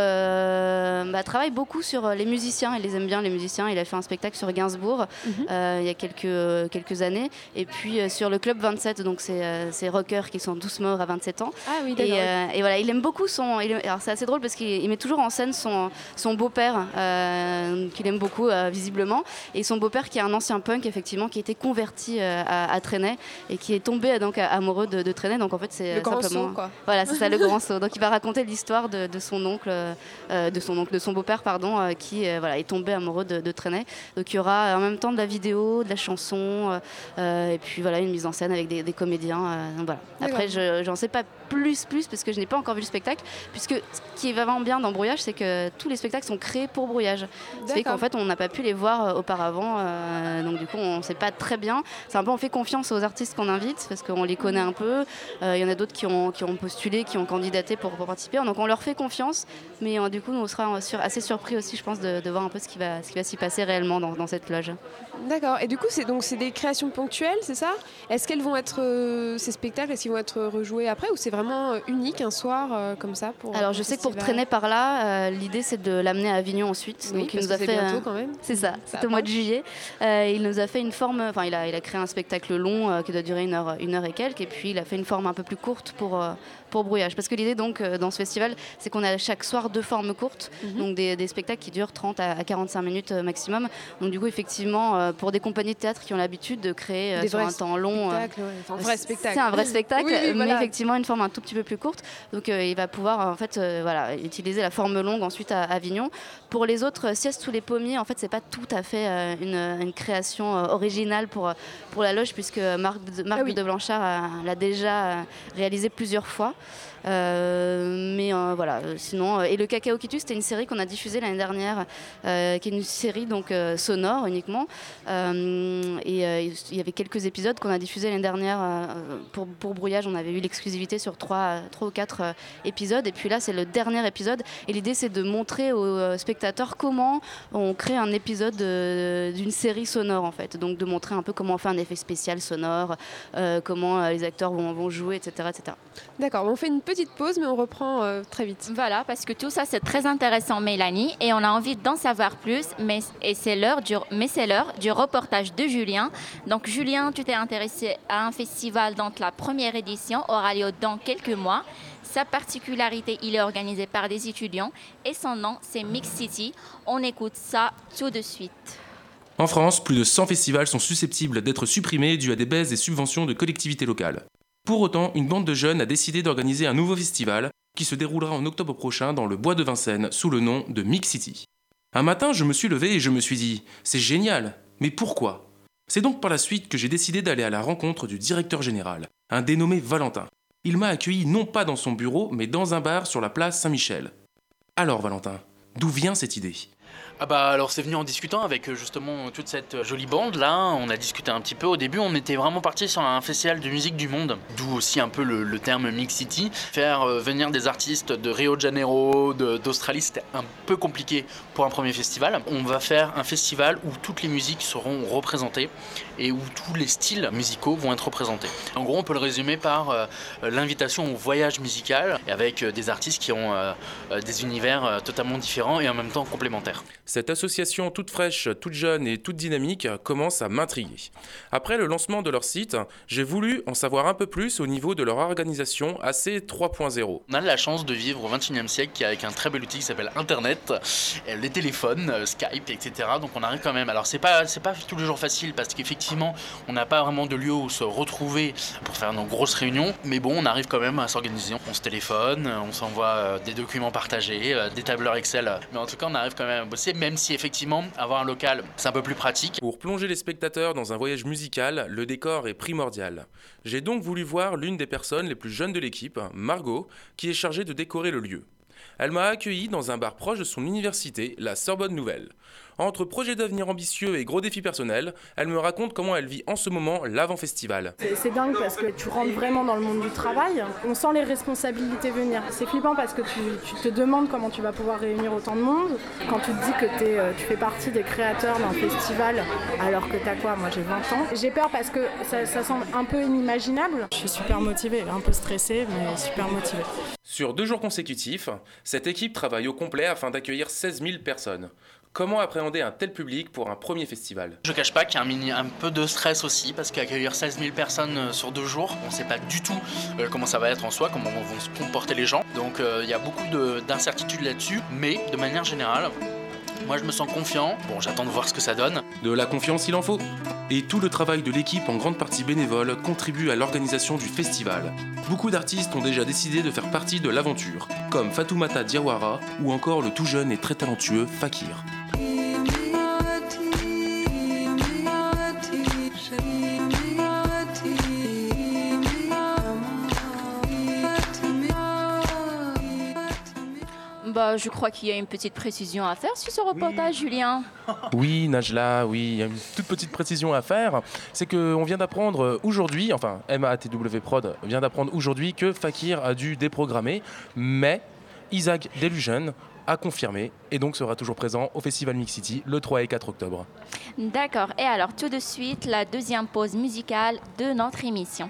travaille beaucoup sur les musiciens. Il les aime bien, les musiciens. Il a fait un spectacle sur Gainsbourg il y a quelques années. Et puis sur le Club 27, donc c'est rockers frères qui sont tous morts à 27 ans. Ah oui, d'accord. Et voilà, il aime beaucoup alors c'est assez drôle parce qu'il met toujours en scène son beau-père, qu'il aime beaucoup visiblement, et son beau-père qui est un ancien punk effectivement, qui était converti à Treney et qui est tombé donc amoureux de Treney. Donc en fait c'est le grand simplement saut, quoi. Voilà, c'est ça, le grand saut. Donc il va raconter l'histoire de son oncle, de son beau-père pardon, qui voilà, est tombé amoureux de Treney. Donc il y aura en même temps de la vidéo, de la chanson, et puis voilà, une mise en scène avec des comédiens. Donc voilà. Après j'en sais pas plus parce que je n'ai pas encore vu le spectacle, puisque ce qui est vraiment bien dans Brouillage, c'est que tous les spectacles sont créés pour Brouillage. C'est qu'en fait on n'a pas pu les voir auparavant, donc du coup on ne sait pas très bien. C'est un peu, on fait confiance aux artistes qu'on invite parce qu'on les connaît un peu. Il y en a d'autres qui ont postulé, qui ont candidaté pour participer, donc on leur fait confiance, mais du coup on sera assez surpris aussi, je pense, de voir un peu ce qui va s'y passer réellement dans cette loge. D'accord, et du coup c'est des créations ponctuelles, c'est ça? Est-ce qu'elles vont être, ces spectacles, est-ce qu'ils vont être rejoués après, ou c'est vraiment unique un soir comme ça pour Alors je sais que pour traîner par là, l'idée c'est de l'amener à Avignon ensuite. Oui, donc il nous a fait bientôt quand même. C'est ça, c'est au mois de juillet. Il nous a fait une forme, enfin il a créé un spectacle long qui doit durer une heure et quelques, et puis il a fait une forme un peu plus courte pour Brouillage. Parce que l'idée donc dans ce festival, c'est qu'on a chaque soir 2 formes courtes, donc des spectacles qui durent 30 à 45 minutes maximum. Donc du coup effectivement pour des compagnies de théâtre qui ont l'habitude de créer sur un temps long, un vrai spectacle. C'est un vrai spectacle, oui, mais voilà. effectivement une forme un tout petit peu plus courte. Donc il va pouvoir en fait voilà, utiliser la forme longue ensuite à Avignon. Pour les autres, Sieste sous les pommiers, en fait c'est pas tout à fait une création originale pour la loge, puisque Marc de Blanchard l'a déjà réalisé plusieurs fois. Mais voilà, sinon, et le Cacao qui tue, c'était une série qu'on a diffusée l'année dernière, qui est une série donc sonore uniquement, et il y avait quelques épisodes qu'on a diffusés l'année dernière pour Brouillage. On avait eu l'exclusivité sur 3 ou 4 épisodes, et puis là c'est le dernier épisode, et l'idée c'est de montrer aux spectateurs comment on crée un épisode d'une série sonore, en fait, donc de montrer un peu comment on fait un effet spécial sonore, comment les acteurs vont jouer, etc. D'accord, on fait une petite pause, mais on reprend très vite. Voilà, parce que tout ça c'est très intéressant, Mélanie, et on a envie d'en savoir plus, mais c'est l'heure du reportage de Julien. Donc Julien, tu t'es intéressé à un festival dont la première édition aura lieu dans quelques mois. Sa particularité, il est organisé par des étudiants et son nom c'est Mix City. On écoute ça tout de suite. En France, plus de 100 festivals sont susceptibles d'être supprimés dû à des baisses des subventions de collectivités locales. Pour autant, une bande de jeunes a décidé d'organiser un nouveau festival qui se déroulera en octobre prochain dans le bois de Vincennes sous le nom de Mix City. Un matin, je me suis levé et je me suis dit « C'est génial, mais pourquoi ?» C'est donc par la suite que j'ai décidé d'aller à la rencontre du directeur général, un dénommé Valentin. Il m'a accueilli non pas dans son bureau, mais dans un bar sur la place Saint-Michel. Alors Valentin, d'où vient cette idée ? Alors c'est venu en discutant avec justement toute cette jolie bande là, on a discuté un petit peu. Au début on était vraiment parti sur un festival de musique du monde, d'où aussi un peu le terme Mix City. Faire venir des artistes de Rio de Janeiro, d'Australie, c'était un peu compliqué pour un premier festival. On va faire un festival où toutes les musiques seront représentées et où tous les styles musicaux vont être représentés. En gros on peut le résumer par l'invitation au voyage musical, avec des artistes qui ont des univers totalement différents et en même temps complémentaires. Cette association toute fraîche, toute jeune et toute dynamique commence à m'intriguer. Après le lancement de leur site, j'ai voulu en savoir un peu plus au niveau de leur organisation AC 3.0. On a la chance de vivre au XXIe siècle avec un très bel outil qui s'appelle Internet, les téléphones, Skype, etc. Donc on arrive quand même. Alors c'est pas tous les jours facile parce qu'effectivement on n'a pas vraiment de lieu où se retrouver pour faire nos grosses réunions. Mais bon, on arrive quand même à s'organiser. On se téléphone, on s'envoie des documents partagés, des tableurs Excel. Mais en tout cas on arrive quand même à bosser, même si effectivement avoir un local c'est un peu plus pratique. Pour plonger les spectateurs dans un voyage musical, le décor est primordial. J'ai donc voulu voir l'une des personnes les plus jeunes de l'équipe, Margot, qui est chargée de décorer le lieu. Elle m'a accueilli dans un bar proche de son université, la Sorbonne Nouvelle. Entre projets d'avenir ambitieux et gros défis personnels, elle me raconte comment elle vit en ce moment l'avant-festival. C'est dingue parce que tu rentres vraiment dans le monde du travail, on sent les responsabilités venir. C'est flippant parce que tu te demandes comment tu vas pouvoir réunir autant de monde. Quand tu te dis que tu fais partie des créateurs d'un festival alors que t'as quoi ? Moi j'ai 20 ans. J'ai peur parce que ça semble un peu inimaginable. Je suis super motivée, un peu stressée mais super motivée. Sur 2 jours consécutifs, cette équipe travaille au complet afin d'accueillir 16 000 personnes. Comment appréhender un tel public pour un premier festival ? Je cache pas qu'il y a un peu de stress aussi, parce qu'accueillir 16 000 personnes sur 2 jours, on ne sait pas du tout comment ça va être en soi, comment vont se comporter les gens. Donc il y a beaucoup d'incertitudes là-dessus, mais de manière générale, moi je me sens confiant. Bon, j'attends de voir ce que ça donne. De la confiance, il en faut. Et tout le travail de l'équipe, en grande partie bénévole, contribue à l'organisation du festival. Beaucoup d'artistes ont déjà décidé de faire partie de l'aventure, comme Fatoumata Diawara ou encore le tout jeune et très talentueux Fakir. Je crois qu'il y a une petite précision à faire sur ce reportage, Julien. Oui, Najla, oui, il y a une toute petite précision à faire. C'est qu'on vient d'apprendre aujourd'hui, enfin MATW Prod vient d'apprendre aujourd'hui que Fakir a dû déprogrammer, mais Isaac Delusion a confirmé et donc sera toujours présent au Festival Mix City le 3 et 4 octobre. D'accord, et alors tout de suite, la deuxième pause musicale de notre émission.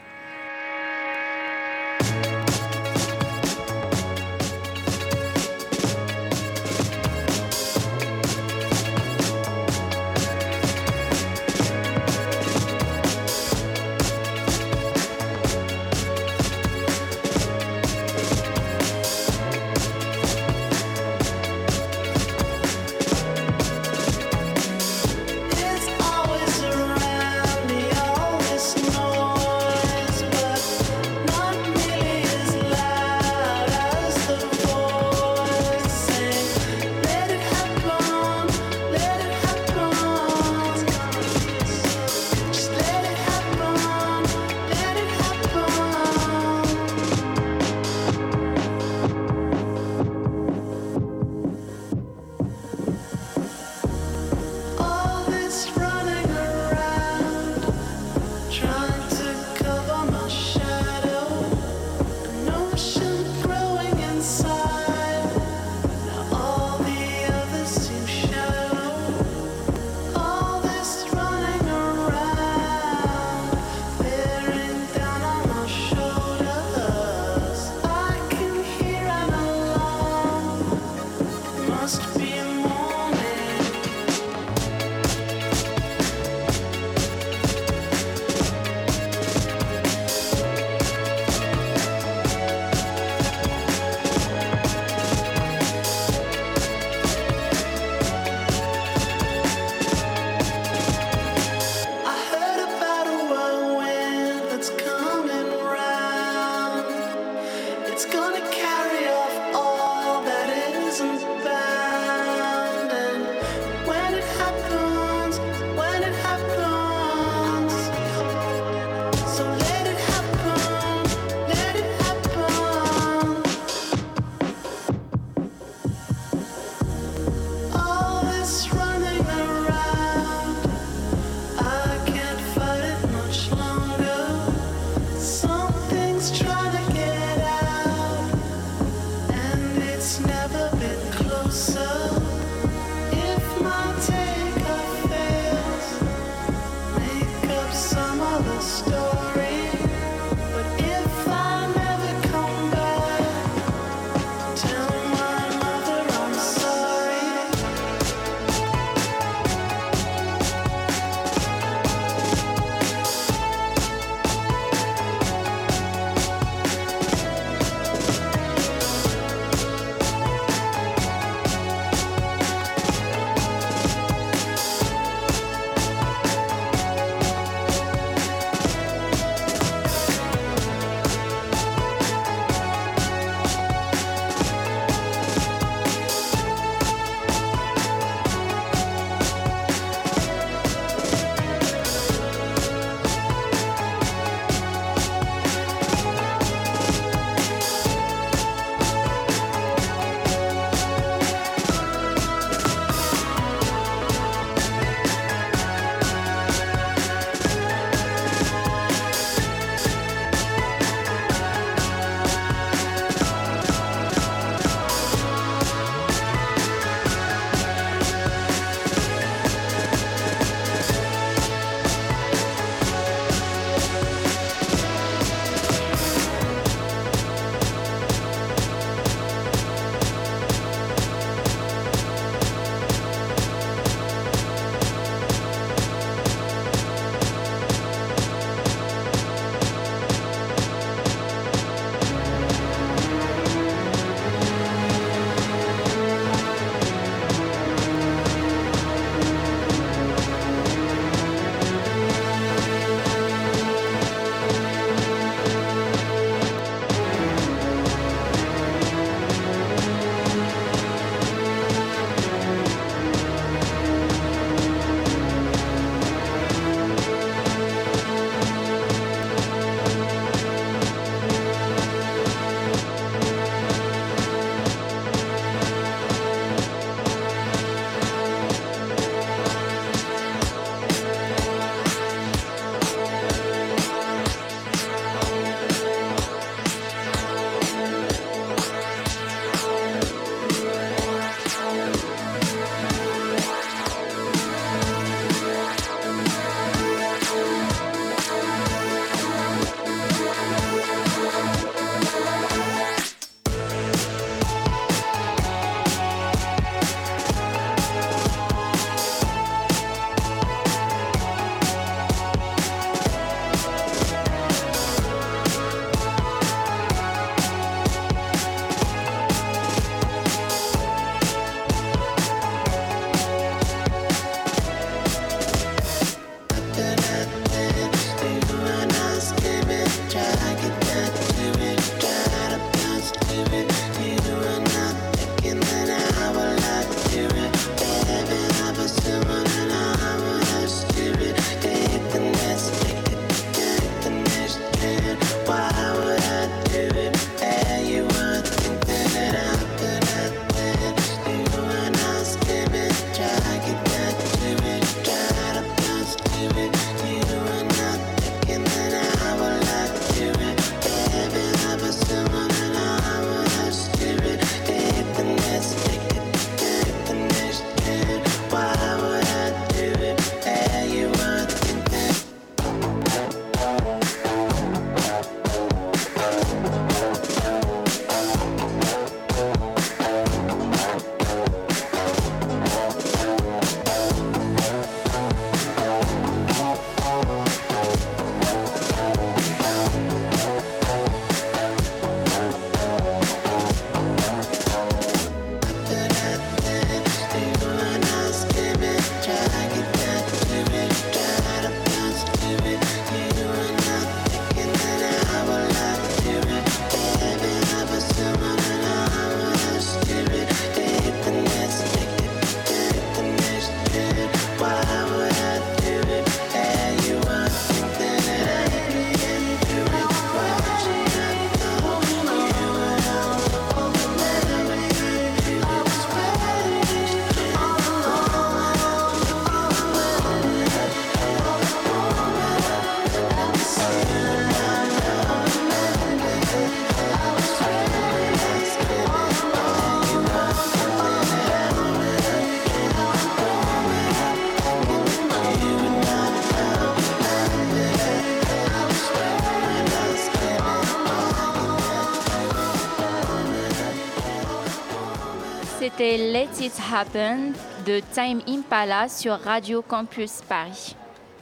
C'était Let It Happen de Tame Impala sur Radio Campus Paris.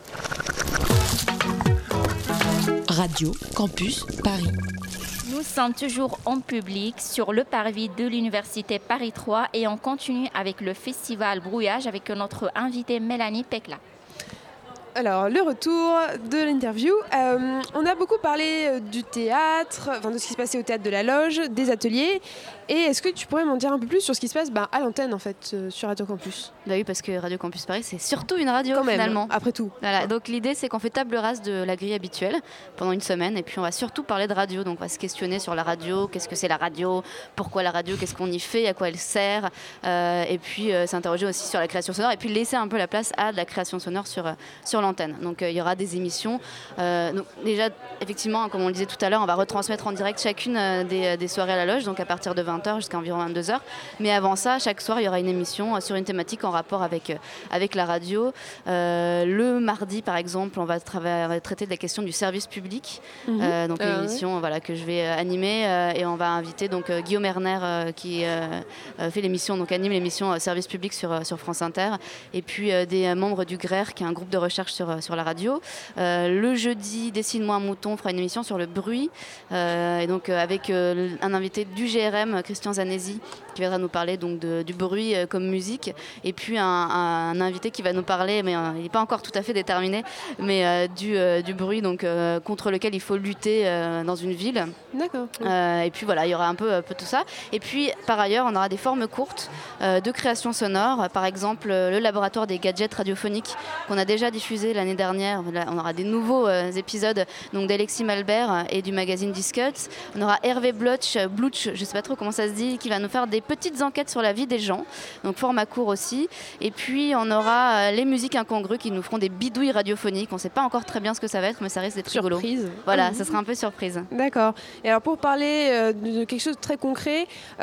Radio Campus Paris. Nous sommes toujours en public sur le parvis de l'Université Paris 3 et on continue avec le festival Brouillage avec notre invitée Mélanie Pecla. Alors, le retour de l'interview. On a beaucoup parlé du théâtre, de ce qui se passait au théâtre de la Loge, des ateliers. Et est-ce que tu pourrais m'en dire un peu plus sur ce qui se passe à l'antenne, en fait, sur Radio Campus ? Bah oui, parce que Radio Campus Paris, c'est surtout une radio, quand même, finalement. Après tout. Voilà, donc l'idée, c'est qu'on fait table rase de la grille habituelle pendant une semaine. Et puis, on va surtout parler de radio. Donc, on va se questionner sur la radio. Qu'est-ce que c'est la radio ? Pourquoi la radio ? Qu'est-ce qu'on y fait ? À quoi elle sert ? Et puis, s'interroger aussi sur la création sonore. Et puis, laisser un peu la place à de la création sonore sur l'antenne. Donc, il y aura des émissions. Donc, déjà, effectivement, comme on le disait tout à l'heure, on va retransmettre en direct chacune des soirées à la Loge, donc à partir de 20h jusqu'à environ 22h. Mais avant ça, chaque soir, il y aura une émission sur une thématique en rapport avec la radio. Le mardi, par exemple, on va traiter de la question du service public. Donc, une émission que je vais animer. Et on va inviter donc, Guillaume Erner qui fait l'émission, donc anime l'émission Service public sur France Inter. Et puis, des membres du GRER, qui est un groupe de recherche sur la radio. Le jeudi, Dessine-moi un mouton fera une émission sur le bruit. Et donc, avec un invité du GRM, Christian Zanesi, qui viendra nous parler donc, du bruit comme musique. Et puis, un invité qui va nous parler, mais il n'est pas encore tout à fait déterminé, mais du bruit donc, contre lequel il faut lutter dans une ville. D'accord. Et puis voilà, il y aura un peu tout ça. Et puis, par ailleurs, on aura des formes courtes de création sonore. Par exemple, le laboratoire des gadgets radiophoniques qu'on a déjà diffusé l'année dernière. Là, on aura des nouveaux épisodes donc, d'Alexis Malbert et du magazine Discuts. On aura Hervé Blutch, je ne sais pas trop comment ça se dit, qui va nous faire des petites enquêtes sur la vie des gens. Donc format court aussi. Et puis, on aura les musiques incongrues qui nous feront des bidouilles radiophoniques. On ne sait pas encore très bien ce que ça va être, mais ça risque d'être rigolo. Surprise. Voilà, ça sera un peu surprise. D'accord. Et alors, pour parler de quelque chose de très concret,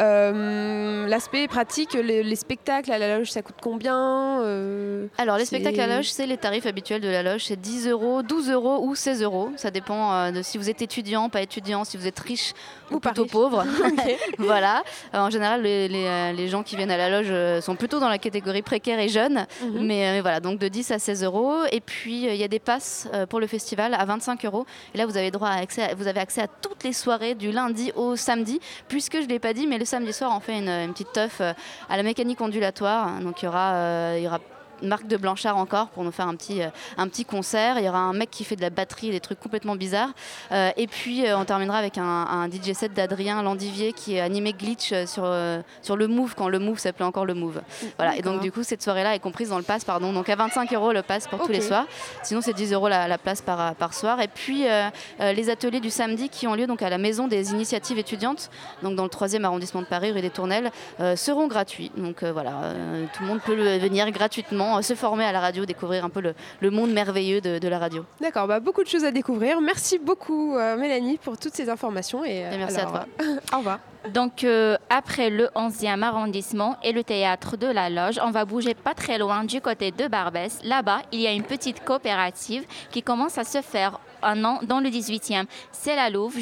l'aspect pratique, les spectacles à la Loge, ça coûte combien Alors, les spectacles à la Loge, c'est les tarifs habituels de la Loge. C'est 10 €, 12 € ou 16 €. Ça dépend de si vous êtes étudiant, pas étudiant, si vous êtes riche ou plutôt pauvre. Okay. Voilà. En général, les gens qui viennent à la Loge sont plutôt dans la catégorie précaire et jeune. Mais voilà, donc de 10 à 16 €. Et puis, il y a des passes pour le festival à 25 €. Et là, vous avez vous avez accès à toutes les soirées du lundi au samedi. Puisque je ne l'ai pas dit, mais le samedi soir, on fait une petite teuf à la mécanique ondulatoire. Donc, il y aura Marc de Blanchard encore pour nous faire un petit concert. Il y aura un mec qui fait de la batterie, des trucs complètement bizarres. Et puis on terminera avec un DJ set d'Adrien Landivier qui est animé Glitch sur le Move quand le Move s'appelait encore le Move. Voilà. Et donc du coup cette soirée-là est comprise dans le pass, pardon. Donc à 25 € le pass pour tous les soirs. Sinon c'est 10 € la place par soir. Et puis les ateliers du samedi qui ont lieu donc à la Maison des Initiatives Étudiantes, donc dans le 3e arrondissement de Paris, rue des Tournelles, seront gratuits. Donc voilà, tout le monde peut venir gratuitement se former à la radio, découvrir un peu le monde merveilleux de la radio. D'accord, beaucoup de choses à découvrir. Merci beaucoup Mélanie pour toutes ces informations. Et merci à toi. Au revoir. Donc après le 11e arrondissement et le théâtre de la Loge, on va bouger pas très loin du côté de Barbès. Là-bas, il y a une petite coopérative qui commence à se faire un an dans le 18e. C'est la Louve.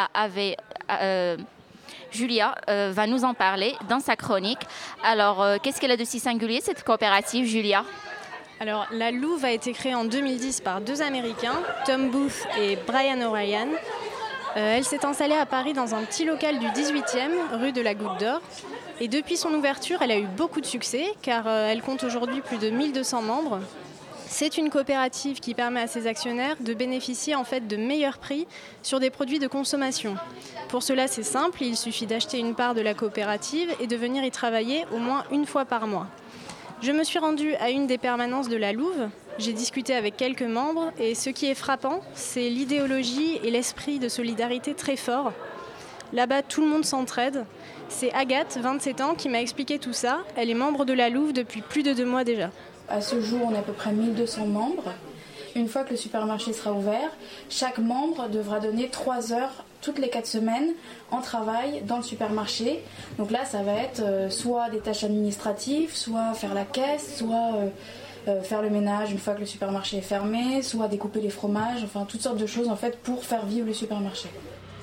Julia va nous en parler dans sa chronique. Alors, qu'est-ce qu'elle a de si singulier, cette coopérative, Julia ? Alors, la Louve a été créée en 2010 par 2 Américains, Tom Booth et Brian O'Ryan. Elle s'est installée à Paris dans un petit local du 18e, rue de la Goutte d'Or. Et depuis son ouverture, elle a eu beaucoup de succès, car elle compte aujourd'hui plus de 1200 membres. C'est une coopérative qui permet à ses actionnaires de bénéficier en fait de meilleurs prix sur des produits de consommation. Pour cela, c'est simple, il suffit d'acheter une part de la coopérative et de venir y travailler au moins une fois par mois. Je me suis rendue à une des permanences de la Louve, j'ai discuté avec quelques membres et ce qui est frappant, c'est l'idéologie et l'esprit de solidarité très fort. Là-bas, tout le monde s'entraide. C'est Agathe, 27 ans, qui m'a expliqué tout ça. Elle est membre de la Louve depuis plus de 2 mois déjà. À ce jour, on a à peu près 1200 membres. Une fois que le supermarché sera ouvert, chaque membre devra donner 3 heures toutes les 4 semaines en travail dans le supermarché. Donc là, ça va être soit des tâches administratives, soit faire la caisse, soit faire le ménage une fois que le supermarché est fermé, soit découper les fromages, enfin toutes sortes de choses en fait pour faire vivre le supermarché.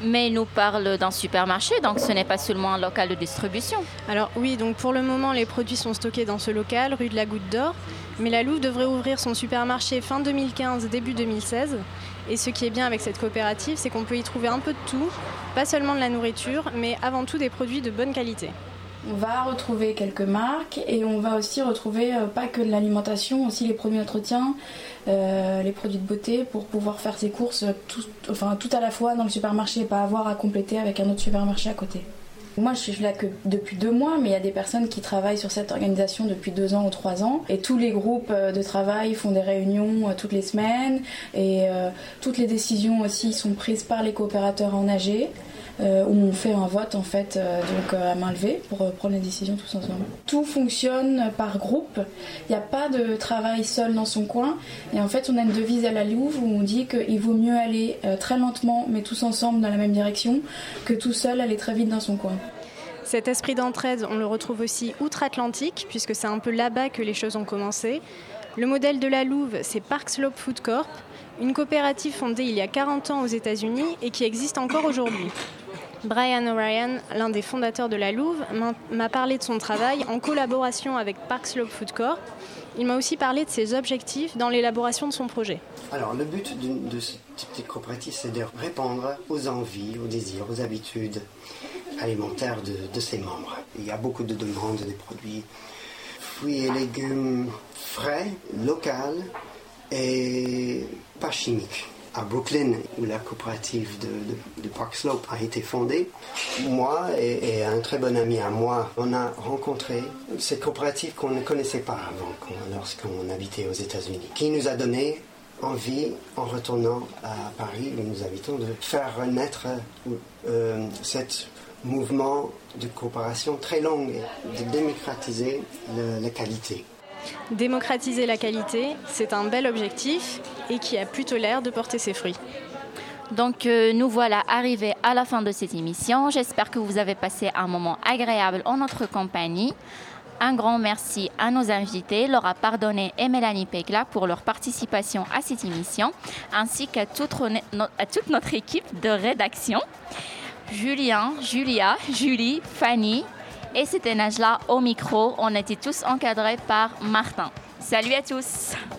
Mais il nous parle d'un supermarché, donc ce n'est pas seulement un local de distribution. Alors oui, donc pour le moment, les produits sont stockés dans ce local, rue de la Goutte d'Or. Mais la Louve devrait ouvrir son supermarché fin 2015, début 2016. Et ce qui est bien avec cette coopérative, c'est qu'on peut y trouver un peu de tout, pas seulement de la nourriture, mais avant tout des produits de bonne qualité. On va retrouver quelques marques et on va aussi retrouver pas que de l'alimentation, aussi les produits d'entretien, les produits de beauté pour pouvoir faire ses courses tout à la fois dans le supermarché et pas avoir à compléter avec un autre supermarché à côté. Moi, je suis là que depuis 2 mois, mais il y a des personnes qui travaillent sur cette organisation depuis 2 ans ou 3 ans. Et tous les groupes de travail font des réunions toutes les semaines. Et toutes les décisions aussi sont prises par les coopérateurs en AG. Où on fait un vote en fait à main levée pour prendre les décisions tous ensemble. Tout fonctionne par groupe, il n'y a pas de travail seul dans son coin et en fait on a une devise à la Louve où on dit qu'il vaut mieux aller très lentement mais tous ensemble dans la même direction que tout seul aller très vite dans son coin. Cet esprit d'entraide, on le retrouve aussi outre-Atlantique puisque c'est un peu là-bas que les choses ont commencé. Le modèle de la Louve, c'est Park Slope Food Corp, une coopérative fondée il y a 40 ans aux États-Unis et qui existe encore aujourd'hui. Brian O'Ryan, l'un des fondateurs de la Louve, m'a parlé de son travail en collaboration avec Park Slope Food Corp. Il m'a aussi parlé de ses objectifs dans l'élaboration de son projet. Alors, le but de ce type de coopérative, c'est de répondre aux envies, aux désirs, aux habitudes alimentaires de ses membres. Il y a beaucoup de demandes des produits fruits et légumes frais, locaux et pas chimiques. À Brooklyn, où la coopérative de Park Slope a été fondée, moi et un très bon ami à moi, on a rencontré cette coopérative qu'on ne connaissait pas avant, lorsqu'on habitait aux États-Unis, qui nous a donné envie, en retournant à Paris, où nous habitons, de faire naître ce mouvement de coopération très long, de démocratiser la qualité. Démocratiser la qualité, c'est un bel objectif et qui a plutôt l'air de porter ses fruits. Donc nous voilà arrivés à la fin de cette émission. J'espère que vous avez passé un moment agréable en notre compagnie. Un grand merci à nos invités, Laura Pardonnet et Mélanie Pegla, pour leur participation à cette émission, ainsi qu'à toute notre équipe de rédaction. Julien, Julia, Julie, Fanny et c'était Najla au micro. On était tous encadrés par Martin. Salut à tous!